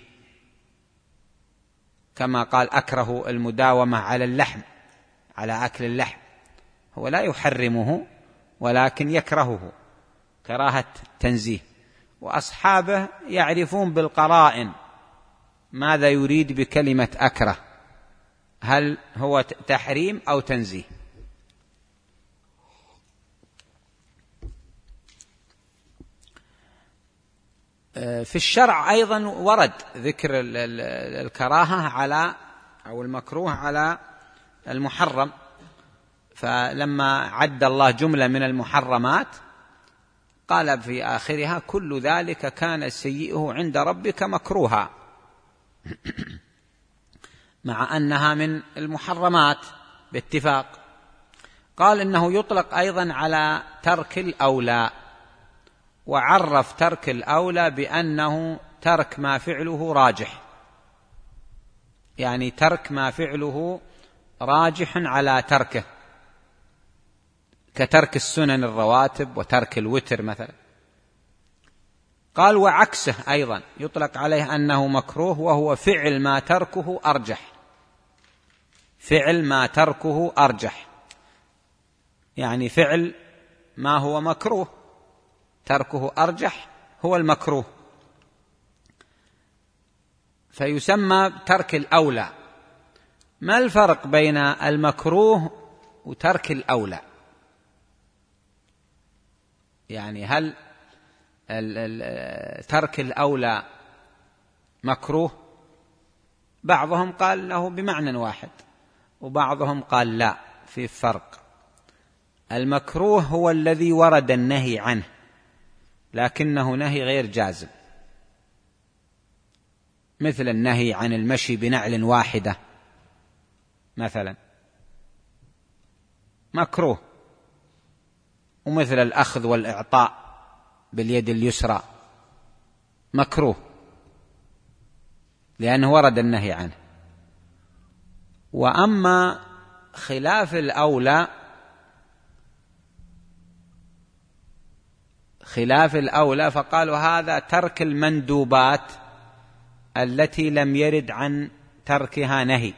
كما قال أكره المداومة على اللحم، على أكل اللحم، هو لا يحرمه ولكن يكرهه كراهة تنزيه. وأصحابه يعرفون بالقرائن ماذا يريد بكلمة أكره، هل هو تحريم أو تنزيه. في الشرع أيضا ورد ذكر الكراهة على أو المكروه على المحرم، فلما عد الله جملة من المحرمات قال في آخرها كل ذلك كان سيئه عند ربك مكروها. مع أنها من المحرمات باتفاق. قال إنه يطلق أيضا على ترك الأولى، وعرف ترك الأولى بأنه ترك ما فعله راجح، يعني ترك ما فعله راجح على تركه، كترك السنن الرواتب وترك الوتر مثلا. قال وعكسه أيضا يطلق عليه أنه مكروه، وهو فعل ما تركه أرجح، فعل ما تركه أرجح، يعني فعل ما هو مكروه تركه أرجح هو المكروه، فيسمى ترك الأولى. ما الفرق بين المكروه وترك الأولى؟ يعني هل ترك الأولى مكروه؟ بعضهم قال له بمعنى واحد، وبعضهم قال لا، في فرق. المكروه هو الذي ورد النهي عنه لكنه نهي غير جازم، مثل النهي عن المشي بنعل واحدة مثلا مكروه، ومثل الأخذ والإعطاء باليد اليسرى مكروه لأنه ورد النهي عنه. وأما خلاف الأولى، خلاف الأولى فقالوا هذا ترك المندوبات التي لم يرد عن تركها نهي،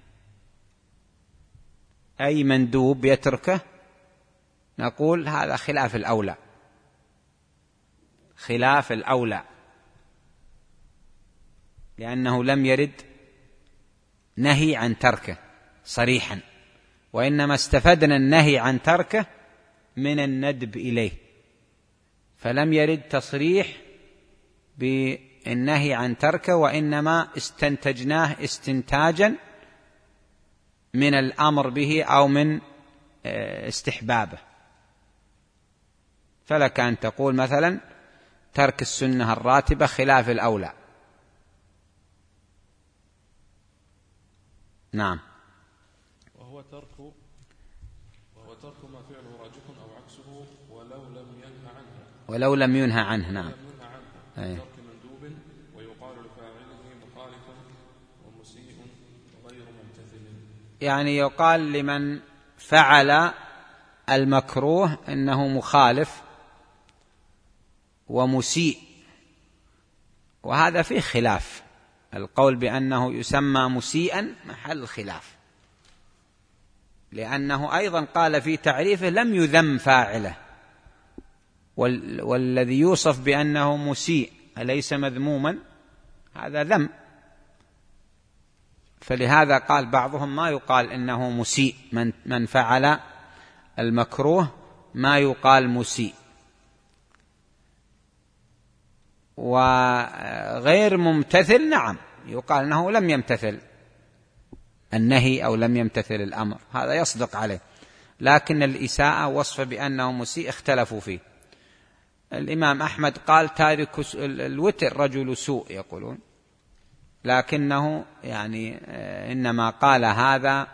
أي مندوب يتركه نقول هذا خلاف الأولى، خلاف الأولى لأنه لم يرد نهي عن تركه صريحا، وإنما استفدنا النهي عن تركه من الندب إليه، فلم يرد تصريح بالنهي عن تركه، وإنما استنتجناه استنتاجا من الأمر به أو من استحبابه. فلك أن تقول مثلا ترك السنة الراتبة خلاف الأولى. نعم. وهو ترك وهو ترك ما فعله راجح أو عكسه ولو لم ينهى عنه ولو لم ينهى عنه نعم. لم ينهى عنه. ترك مندوب ويقال لفاعله مخالف ومسيء غير ممتثل، يعني يقال لمن فعل المكروه إنه مخالف ومسيء، وهذا فيه خلاف، القول بأنه يسمى مسيئا محل خلاف، لأنه أيضا قال في تعريفه لم يذم فاعله، والذي يوصف بأنه مسيء أليس مذموما؟ هذا ذم، فلهذا قال بعضهم ما يقال إنه مسيء، من, من فعل المكروه ما يقال مسيء. وغير ممتثل نعم يقال أنه لم يمتثل النهي أو لم يمتثل الأمر، هذا يصدق عليه، لكن الإساءة وصف بأنه مسيء اختلفوا فيه. الإمام أحمد قال تارك الوتر رجل سوء يقولون، لكنه يعني إنما قال هذا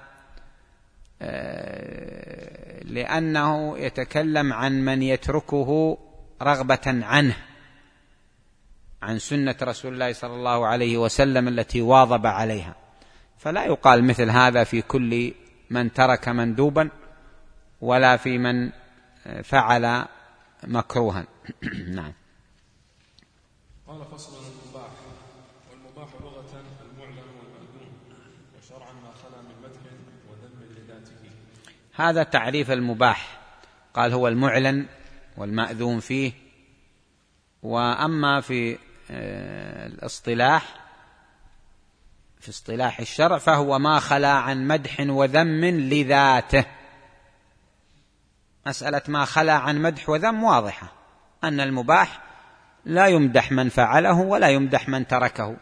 لأنه يتكلم عن من يتركه رغبة عنه، عن سنة رسول الله صلى الله عليه وسلم التي واظب عليها، فلا يقال مثل هذا في كل من ترك مندوبا ولا في من فعل مكروها. نعم. قال فصل المباح. والمباح لغة المعلن والمأذون، وشرعا ما خلا من مدح وذم لذاته. هذا تعريف المباح، قال هو المعلن والمأذون فيه. وأما في الاصطلاح في اصطلاح الشرع فهو ما خلا عن مدح وذم لذاته. مسألة ما خلا عن مدح وذم واضحة، أن المباح لا يمدح من فعله ولا يمدح من تركه،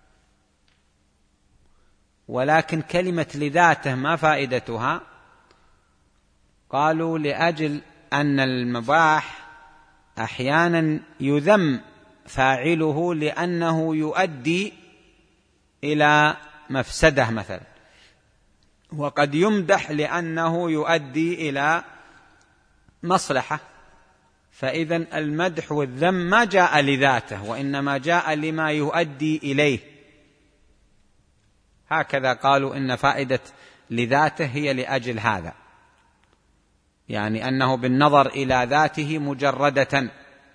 ولكن كلمة لذاته ما فائدتها؟ قالوا لأجل أن المباح أحيانا يذم فاعله لأنه يؤدي إلى مفسدة مثلا، وقد يمدح لأنه يؤدي إلى مصلحة، فإذا المدح والذم ما جاء لذاته وإنما جاء لما يؤدي إليه. هكذا قالوا إن فائدة لذاته هي لأجل هذا، يعني أنه بالنظر إلى ذاته مجردة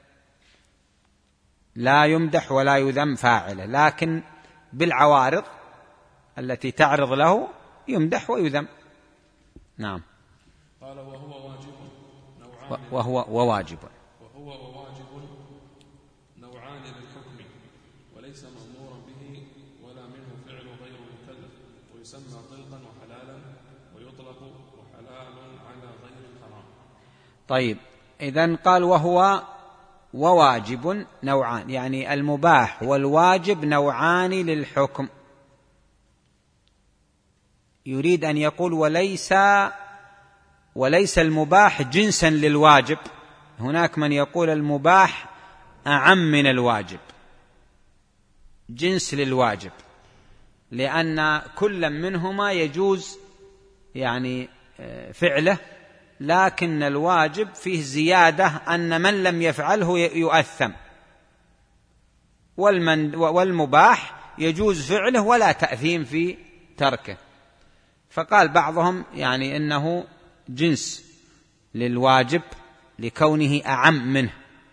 لا يمدح ولا يذم فاعله، لكن بالعوارض التي تعرض له يمدح ويذم. نعم. قال وهو واجب نوعان وهو وواجب وهو وواجب نوعان للحكم، وليس مأمورا به ولا منه فعل غير مكلف، ويسمى طلقا وحلالا، ويطلق وحلال على غير الحرام. طيب، إذن قال وهو وواجب نوعان، يعني المباح والواجب نوعان للحكم. يريد أن يقول وليس وليس المباح جنسا للواجب. هناك من يقول المباح أعم من الواجب، جنس للواجب، لأن كل منهما يجوز يعني فعله، لكن الواجب فيه زيادة أن من لم يفعله يؤثم، والمباح يجوز فعله ولا تأثيم في تركه. فقال بعضهم يعني إنه جنس للواجب لكونه أعم منه،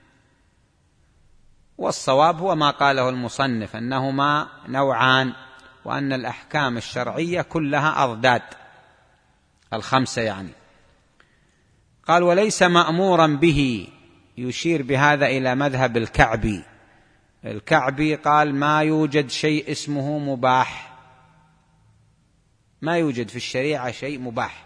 والصواب هو ما قاله المصنف أنهما نوعان، وأن الأحكام الشرعية كلها أضداد الخمسة. يعني قال وليس مأمورا به، يشير بهذا إلى مذهب الكعبي. الكعبي قال ما يوجد شيء اسمه مباح، ما يوجد في الشريعة شيء مباح،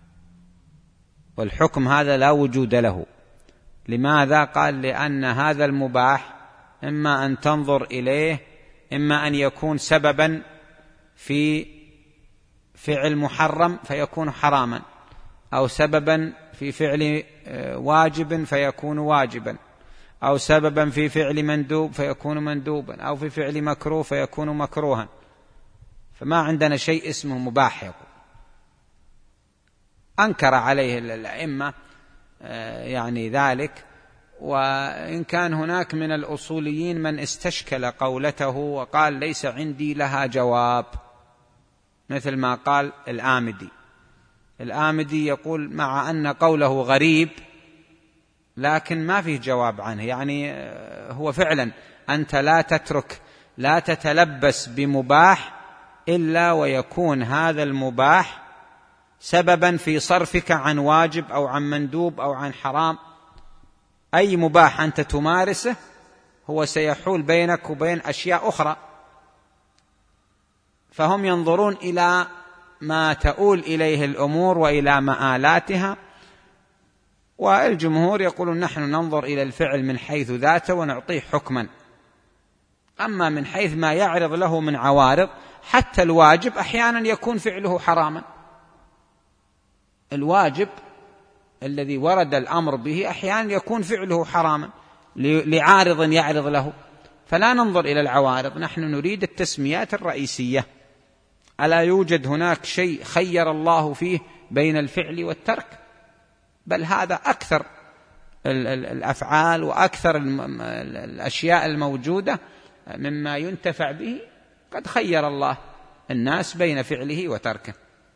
والحكم هذا لا وجود له. لماذا؟ قال لأن هذا المباح إما أن تنظر إليه، إما أن يكون سببا في فعل محرم فيكون حراما، أو سببا في فعل واجب فيكون واجبا، أو سببا في فعل مندوب فيكون مندوبا، أو في فعل مكروه فيكون مكروها. فما عندنا شيء اسمه مباح. يقول أنكر عليه الأئمة يعني ذلك، وإن كان هناك من الأصوليين من استشكل قولته وقال ليس عندي لها جواب، مثل ما قال الآمدي. الآمدي يقول مع أن قوله غريب لكن ما فيه جواب عنه، يعني هو فعلا أنت لا تترك لا تتلبس بمباح إلا ويكون هذا المباح سببا في صرفك عن واجب أو عن مندوب أو عن حرام. أي مباح أنت تمارسه هو سيحول بينك وبين أشياء أخرى، فهم ينظرون إلى ما تؤول إليه الأمور وإلى مآلاتها، والجمهور يقولون نحن ننظر إلى الفعل من حيث ذاته ونعطيه حكما، أما من حيث ما يعرض له من عوارض. حتى الواجب أحيانا يكون فعله حراما، الواجب الذي ورد الأمر به أحيانا يكون فعله حراما لعارض يعرض له، فلا ننظر إلى العوارض، نحن نريد التسميات الرئيسية. ألا يوجد هناك شيء خير الله فيه بين الفعل والترك؟ بل هذا أكثر الأفعال وأكثر الأشياء الموجودة مما ينتفع به قد خير الله الناس بين فعله وتركه.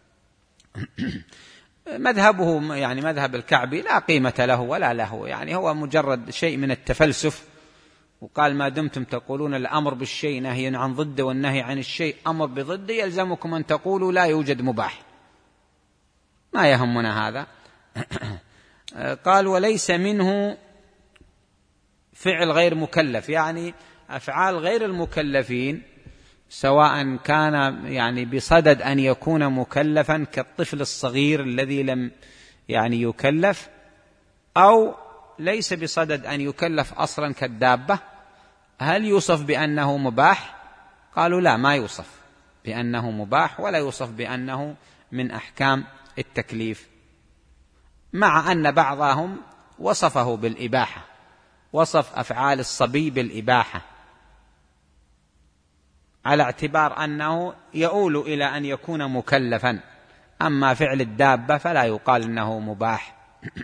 مذهبه يعني مذهب الكعبي لا قيمة له ولا له، يعني هو مجرد شيء من التفلسف، وقال ما دمتم تقولون الأمر بالشيء نهي عن ضده والنهي عن الشيء أمر بضده يلزمكم أن تقولوا لا يوجد مباح، ما يهمنا هذا. قال وليس منه فعل غير مكلف، يعني أفعال غير المكلفين سواء كان يعني بصدد أن يكون مكلفا كالطفل الصغير الذي لم يعني يكلف، أو ليس بصدد أن يكلف أصلا كالدابة، هل يوصف بأنه مباح؟ قالوا لا، ما يوصف بأنه مباح ولا يوصف بأنه من أحكام التكليف، مع أن بعضهم وصفه بالإباحة، وصف أفعال الصبي بالإباحة، على اعتبار أنه يؤول إلى أن يكون مكلفا، أما فعل الدابة فلا يقال إنه مباح.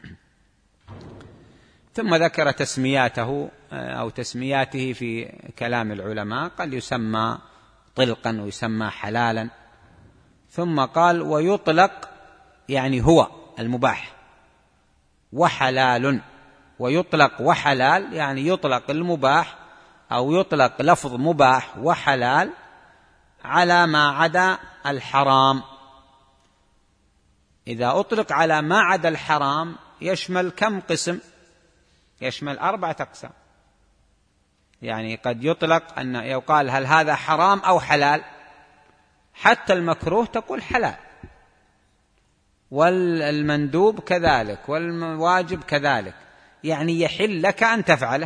ثم ذكر تسمياته أو تسمياته في كلام العلماء، قال يسمى طلقا ويسمى حلالا. ثم قال ويطلق يعني هو المباح، وحلال، ويطلق وحلال يعني يطلق المباح أو يطلق لفظ مباح وحلال على ما عدا الحرام. إذا أطلق على ما عدا الحرام يشمل كم قسم؟ يشمل أربعة أقسام. يعني قد يطلق أن يقال هل هذا حرام أو حلال، حتى المكروه تقول حلال، والمندوب كذلك، والواجب كذلك، يعني يحل لك أن تفعله،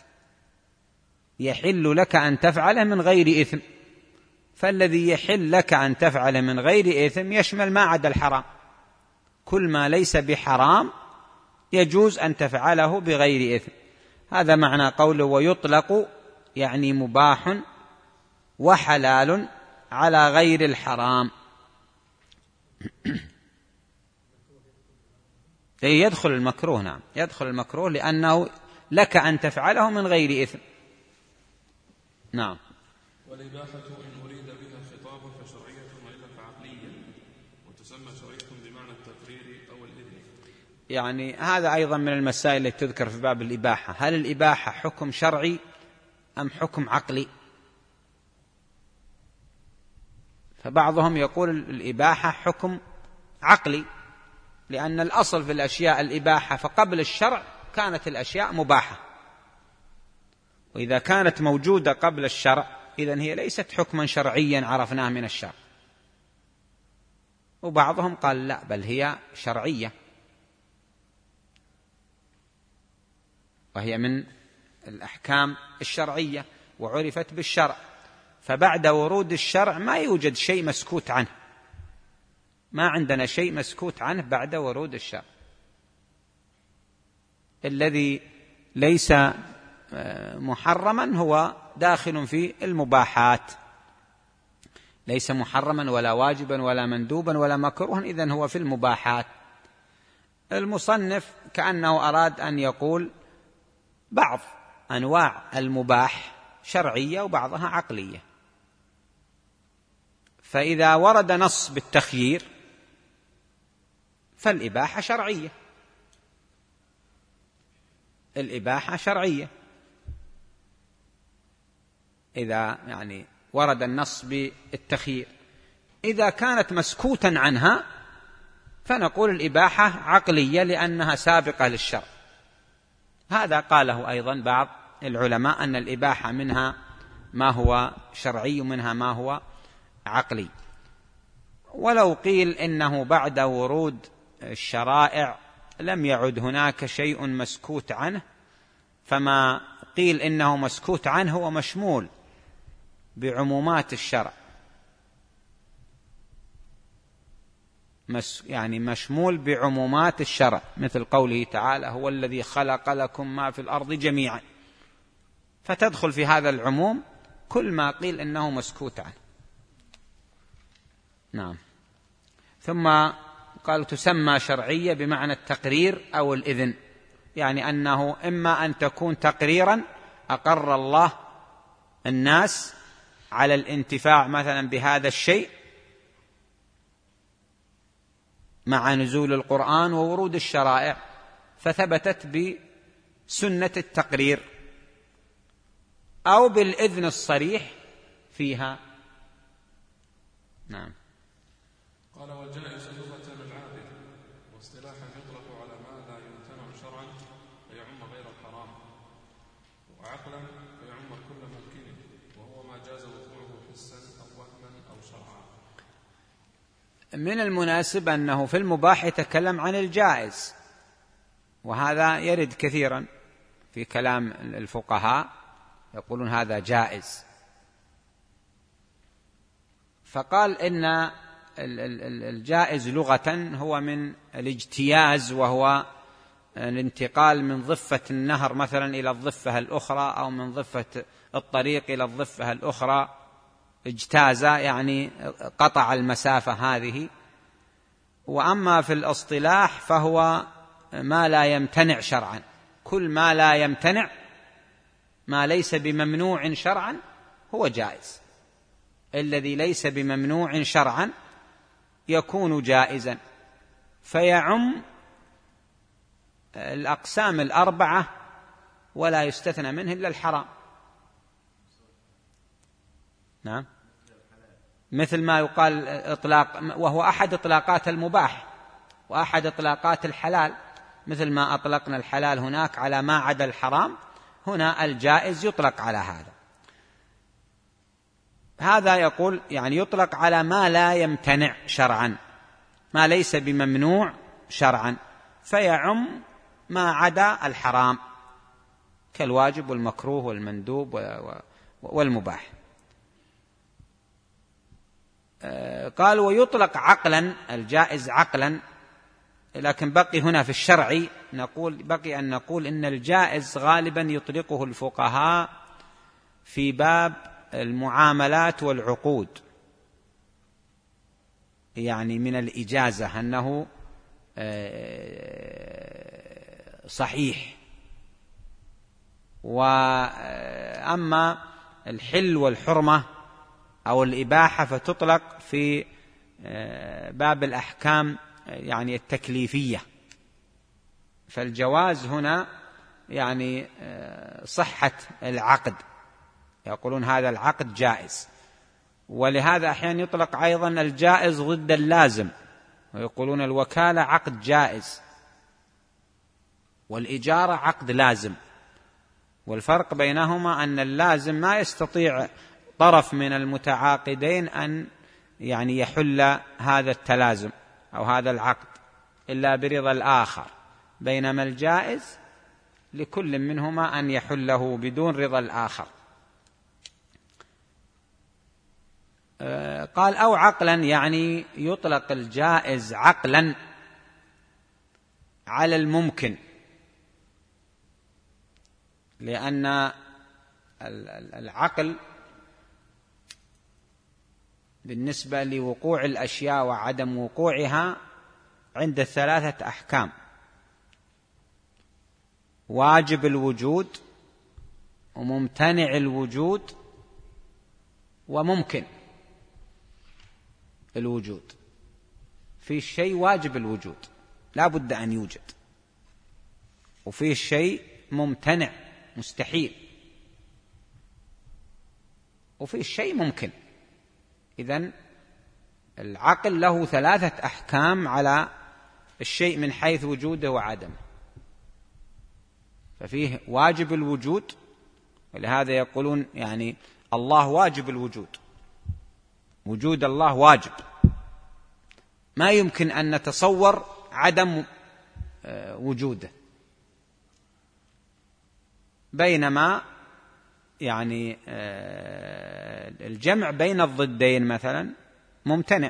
يحل لك أن تفعله من غير إثم. فالذي يحل لك أن تفعله من غير إثم يشمل ما عدا الحرام، كل ما ليس بحرام يجوز أن تفعله بغير إثم. هذا معنى قوله ويطلق يعني مباح وحلال على غير الحرام. يدخل المكروه، نعم يدخل المكروه، لأنه لك أن تفعله من غير إثم. نعم. والإباحة إن أريد بها الخطاب فشرعية وإلا فعقلية، وتسمى شرعية بمعنى التقرير أو الإذن. يعني هذا أيضا من المسائل التي تذكر في باب الإباحة، هل الإباحة حكم شرعي أم حكم عقلي؟ فبعضهم يقول الإباحة حكم عقلي، لأن الأصل في الأشياء الإباحة، فقبل الشرع كانت الأشياء مباحة، وإذا كانت موجودة قبل الشرع إذن هي ليست حكما شرعيا عرفناه من الشرع. وبعضهم قال لا، بل هي شرعية، وهي من الأحكام الشرعية وعرفت بالشرع، فبعد ورود الشرع ما يوجد شيء مسكوت عنه، ما عندنا شيء مسكوت عنه بعد ورود الشرع. الذي ليس محرما هو داخل في المباحات، ليس محرما ولا واجبا ولا مندوبا ولا مكروها، إذن هو في المباحات. المصنف كأنه أراد أن يقول بعض أنواع المباح شرعية وبعضها عقلية، فإذا ورد نص بالتخيير فالإباحة شرعية، الإباحة شرعية إذا يعني ورد النص بالتخيير. إذا كانت مسكوتا عنها فنقول الإباحة عقلية لأنها سابقة للشرع. هذا قاله أيضا بعض العلماء، أن الإباحة منها ما هو شرعي ومنها ما هو عقلي. ولو قيل إنه بعد ورود الشرائع لم يعد هناك شيء مسكوت عنه، فما قيل إنه مسكوت عنه هو مشمول بعمومات الشرع، يعني مشمول بعمومات الشرع، مثل قوله تعالى هو الذي خلق لكم ما في الأرض جميعا، فتدخل في هذا العموم كل ما قيل إنه مسكوت عنه. نعم. ثم قالوا تسمى شرعية بمعنى التقرير أو الإذن، يعني أنه إما أن تكون تقريرا أقر الله الناس على الانتفاع مثلا بهذا الشيء مع نزول القرآن وورود الشرائع فثبتت بسنة التقرير، أو بالإذن الصريح فيها. نعم. قال والجائز لغة العابد، واصطلاحا يطلق على ما لا يمتنع شرعا فيعم غير الحرام، وعقلا فيعم كل ممكن، وهو ما جاز وقوعه حسا أو وهما أو شرعا. من المناسب أنه في المباح يتكلم عن الجائز، وهذا يرد كثيرا في كلام الفقهاء، يقولون هذا جائز. فقال إن الجائز لغة هو من الاجتياز، وهو الانتقال من ضفة النهر مثلا إلى الضفة الأخرى، أو من ضفة الطريق إلى الضفة الأخرى، اجتاز يعني قطع المسافة هذه. وأما في الاصطلاح فهو ما لا يمتنع شرعا، كل ما لا يمتنع، ما ليس بممنوع شرعا هو جائز، الذي ليس بممنوع شرعا يكون جائزا، فيعم الأقسام الأربعة ولا يستثنى منه إلا الحرام. نعم، مثل ما يقال إطلاق، وهو أحد إطلاقات المباح وأحد إطلاقات الحلال، مثل ما أطلقنا الحلال هناك على ما عدا الحرام، هنا الجائز يطلق على هذا. هذا يقول يعني يطلق على ما لا يمتنع شرعا، ما ليس بممنوع شرعا، فيعم ما عدا الحرام كالواجب والمكروه والمندوب والمباح. قال ويطلق عقلا، الجائز عقلا، لكن بقي هنا في الشرع نقول بقي أن نقول إن الجائز غالبا يطلقه الفقهاء في باب المعاملات والعقود، يعني من الإجازة أنه صحيح. وأما الحل والحرمة أو الإباحة فتطلق في باب الأحكام يعني التكليفية، فالجواز هنا يعني صحة العقد، يقولون هذا العقد جائز. ولهذا أحيانا يطلق أيضا الجائز ضد اللازم، ويقولون الوكالة عقد جائز والإجارة عقد لازم، والفرق بينهما أن اللازم ما يستطيع طرف من المتعاقدين أن يعني يحل هذا التلازم أو هذا العقد إلا برضا الآخر، بينما الجائز لكل منهما أن يحله بدون رضا الآخر. قال أو عقلا، يعني يطلق الجائز عقلا على الممكن، لأن العقل بالنسبة لوقوع الأشياء وعدم وقوعها عند ثلاثة أحكام: واجب الوجود، وممتنع الوجود، وممكن الوجود. في الشيء واجب الوجود لا بد أن يوجد، وفيه الشيء ممتنع مستحيل، وفيه الشيء ممكن. إذن العقل له ثلاثة أحكام على الشيء من حيث وجوده وعدمه، ففيه واجب الوجود، ولهذا يقولون يعني الله واجب الوجود، وجود الله واجب، ما يمكن أن نتصور عدم وجوده. بينما يعني الجمع بين الضدين مثلا ممتنع.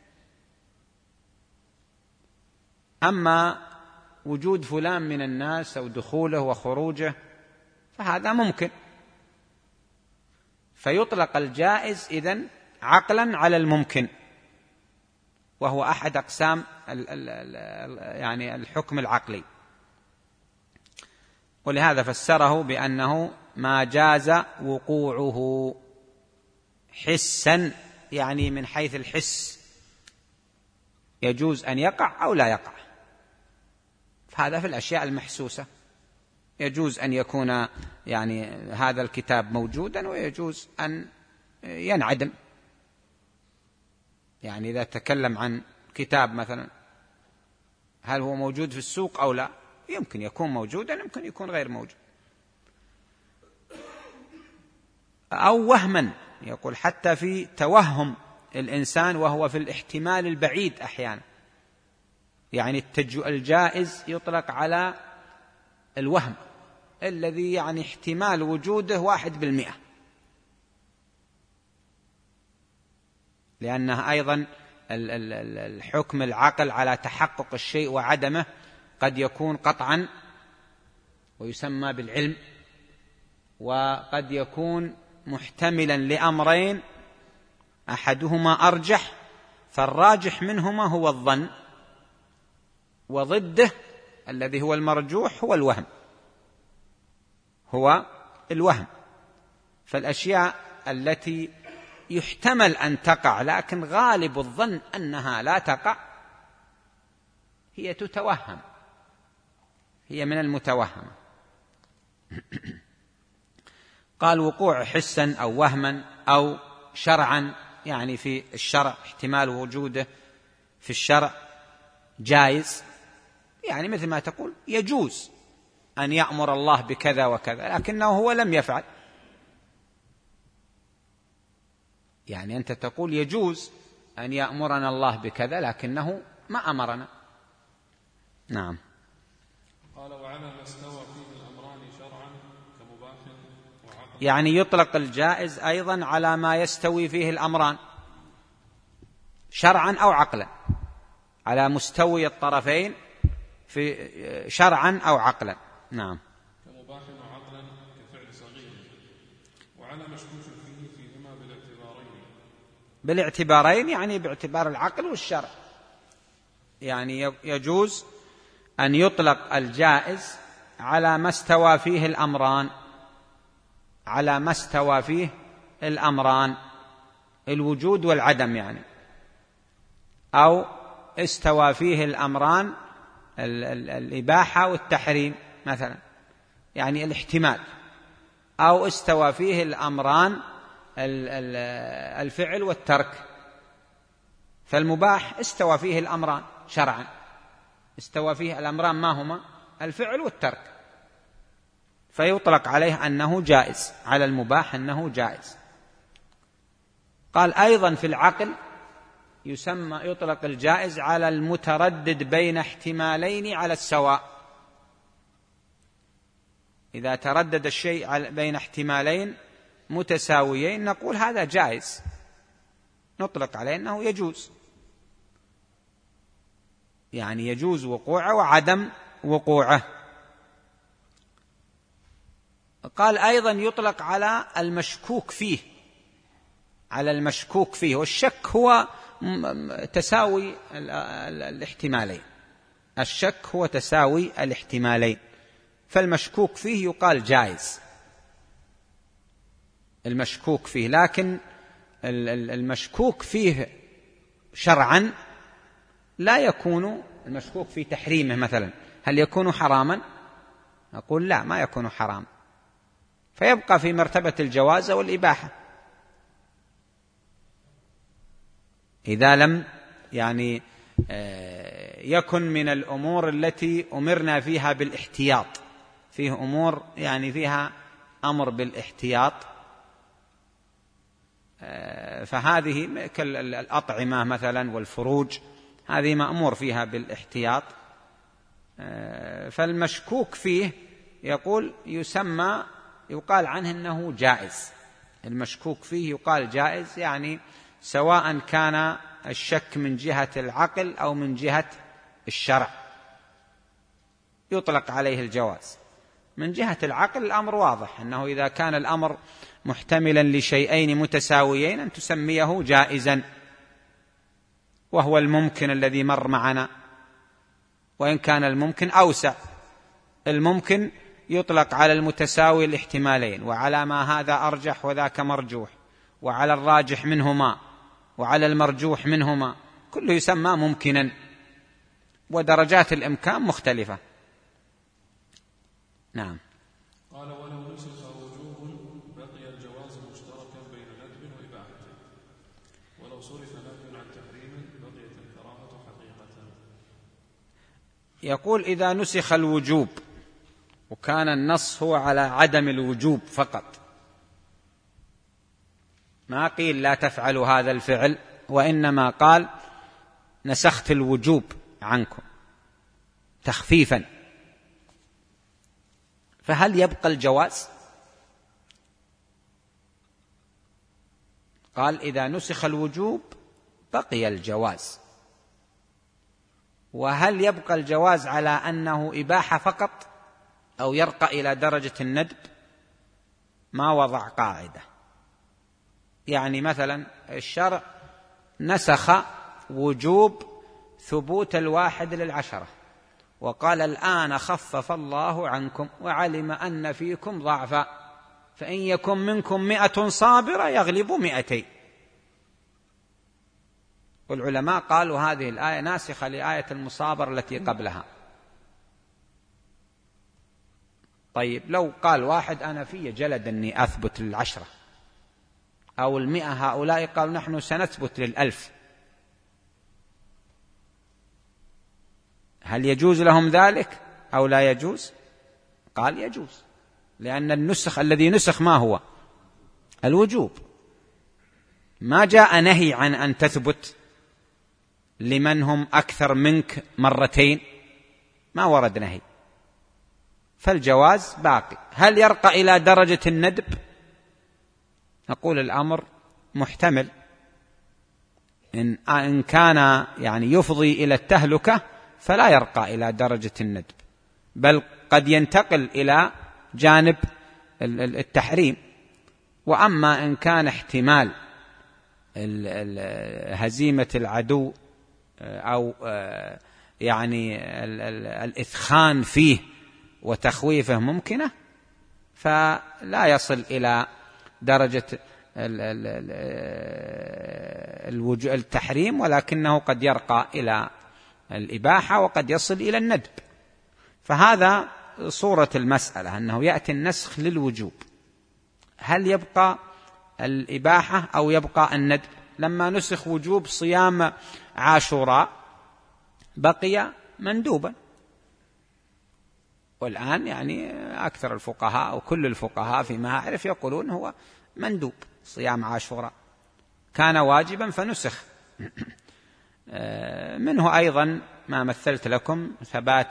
أما وجود فلان من الناس أو دخوله وخروجه فهذا ممكن، فيطلق الجائز إذن عقلا على الممكن، وهو أحد أقسام يعني الحكم العقلي. ولهذا فسره بأنه ما جاز وقوعه حسا، يعني من حيث الحس يجوز أن يقع أو لا يقع، فهذا في الأشياء المحسوسة يجوز أن يكون يعني هذا الكتاب موجودا ويجوز أن ينعدم. يعني إذا تكلم عن كتاب مثلا، هل هو موجود في السوق أو لا؟ يمكن يكون موجودا، يمكن يكون غير موجود. أو وهما، يقول حتى في توهم الإنسان وهو في الاحتمال البعيد أحيانا، يعني الجائز يطلق على الوهم الذي يعني احتمال وجوده واحد بالمئة، لأنه أيضا الحكم العقل على تحقق الشيء وعدمه قد يكون قطعا ويسمى بالعلم، وقد يكون محتملا لأمرين أحدهما أرجح، فالراجح منهما هو الظن، وضده الذي هو المرجوح هو الوهم هو الوهم فالأشياء التي يحتمل أن تقع لكن غالب الظن أنها لا تقع هي تتوهم، هي من المتوهمة. قال وقوع حسا أو وهما أو شرعا، يعني في الشرع احتمال وجوده في الشرع جائز، يعني مثل ما تقول يجوز أن يأمر الله بكذا وكذا لكنه هو لم يفعل، يعني أنت تقول يجوز أن يأمرنا الله بكذا لكنه ما أمرنا. نعم. قال وعلى ما استوى فيه الأمران شرعا كمباح وعقل، يعني يطلق الجائز أيضا على ما يستوي فيه الأمران شرعا أو عقلا، على مستوي الطرفين في شرعا أو عقلا. نعم. كمباح وعقلا كفعل صغير، وعلى مشكوك فيه فيهما بالاعتبارين. بالاعتبارين يعني باعتبار العقل والشرع، يعني يجوز أن يطلق الجائز على ما استوى فيه الأمران، على ما استوى فيه الأمران الوجود والعدم، يعني أو استوى فيه الأمران الإباحة والتحريم مثلا، يعني الاحتمال، أو استوى فيه الأمران الفعل والترك، فالمباح استوى فيه الأمران شرعا، استوى فيه الأمران ما هما؟ الفعل والترك، فيطلق عليه أنه جائز، على المباح أنه جائز. قال أيضا في العقل يسمى يطلق الجائز على المتردد بين احتمالين على السواء، إذا تردد الشيء بين احتمالين متساويين نقول هذا جائز، نطلق عليه أنه يجوز، يعني يجوز وقوعه وعدم وقوعه. قال أيضا يطلق على المشكوك فيه، على المشكوك فيه، والشك هو تساوي الاحتمالين، الشك هو تساوي الاحتمالين، فالمشكوك فيه يقال جائز، المشكوك فيه، لكن المشكوك فيه شرعا لا يكون المشكوك في تحريمه مثلا، هل يكون حراما؟ أقول لا، ما يكون حرام، فيبقى في مرتبة الجواز والإباحة إذا لم يعني يكن من الأمور التي أمرنا فيها بالاحتياط، فيه أمور يعني فيها أمر بالاحتياط، فهذه كالأطعمة مثلا والفروج، هذه مأمور فيها بالاحتياط، فالمشكوك فيه يقول يسمى يقال عنه أنه جائز، المشكوك فيه يقال جائز، يعني سواء كان الشك من جهة العقل أو من جهة الشرع يطلق عليه الجواز. من جهة العقل الأمر واضح أنه إذا كان الأمر محتملا لشيئين متساويين أن تسميه جائزا، وهو الممكن الذي مر معنا، وإن كان الممكن أوسع، الممكن يطلق على المتساوي الاحتمالين، وعلى ما هذا أرجح وذاك مرجوح، وعلى الراجح منهما وعلى المرجوح منهما، كله يسمى ممكنا، ودرجات الإمكان مختلفة. نعم. قال ولو نسخ وجوب بقي الجواز مشتركا بين ندب وإباحة، ولو صرف نهي عن تحريم بقيت الكراهة حقيقة. يقول إذا نسخ الوجوب وكان النص هو على عدم الوجوب فقط، ما قيل لا تفعلوا هذا الفعل، وإنما قال نسخت الوجوب عنكم تخفيفا، فهل يبقى الجواز؟ قال إذا نسخ الوجوب بقي الجواز، وهل يبقى الجواز على أنه إباحة فقط أو يرقى إلى درجة الندب؟ ما وضع قاعدة، يعني مثلا الشرع نسخ وجوب ثبوت الواحد للعشرة وقال الآن خفف الله عنكم وعلم أن فيكم ضعفا فإن يكن منكم مئة صابرة يغلبوا مئتين. والعلماء قالوا هذه الآية ناسخة لآية المصابرة التي قبلها. طيب لو قال واحد أنا في جلد أني أثبت للعشرة أو المئة، هؤلاء قالوا نحن سنثبت للألف، هل يجوز لهم ذلك أو لا يجوز؟ قال يجوز، لأن النسخ الذي نسخ ما هو؟ الوجوب، ما جاء نهي عن أن تثبت لمن هم أكثر منك مرتين، ما ورد نهي، فالجواز باقي. هل يرقى إلى درجة الندب؟ نقول الأمر محتمل، إن إن كان يعني يفضي إلى التهلكة فلا يرقى إلى درجة الندب، بل قد ينتقل إلى جانب التحريم. وأما إن كان احتمال هزيمة العدو أو يعني الإثخان فيه وتخويفه ممكنة، فلا يصل إلى درجة التحريم، ولكنه قد يرقى إلى الإباحة وقد يصل إلى الندب. فهذا صورة المسألة، أنه يأتي النسخ للوجوب، هل يبقى الإباحة أو يبقى الندب؟ لما نسخ وجوب صيام عاشوراء بقي مندوبا، والآن يعني أكثر الفقهاء أو كل الفقهاء فيما أعرف يقولون هو مندوب صيام عاشوراء، كان واجبا فنسخ. منه أيضا ما مثلت لكم ثبات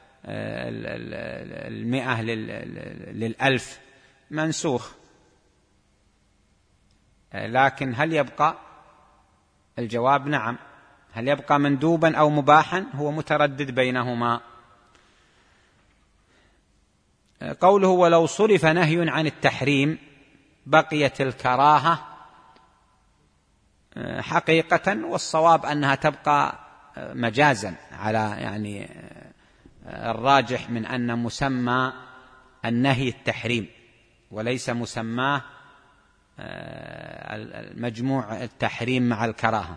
المئة للألف منسوخ، لكن هل يبقى؟ الجواب نعم. هل يبقى مندوبا أو مباحا؟ هو متردد بينهما. قوله ولو صرف نهي عن التحريم بقيت الكراهة حقيقة، والصواب أنها تبقى مجازا على يعني الراجح من أن مسمى النهي التحريم وليس مسماه المجموع التحريم مع الكراهة،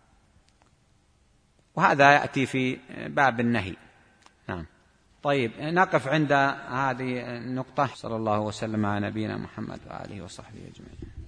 وهذا يأتي في باب النهي. نعم. طيب نقف عند هذه النقطة. صلى الله وسلم على نبينا محمد وآله وصحبه أجمعين.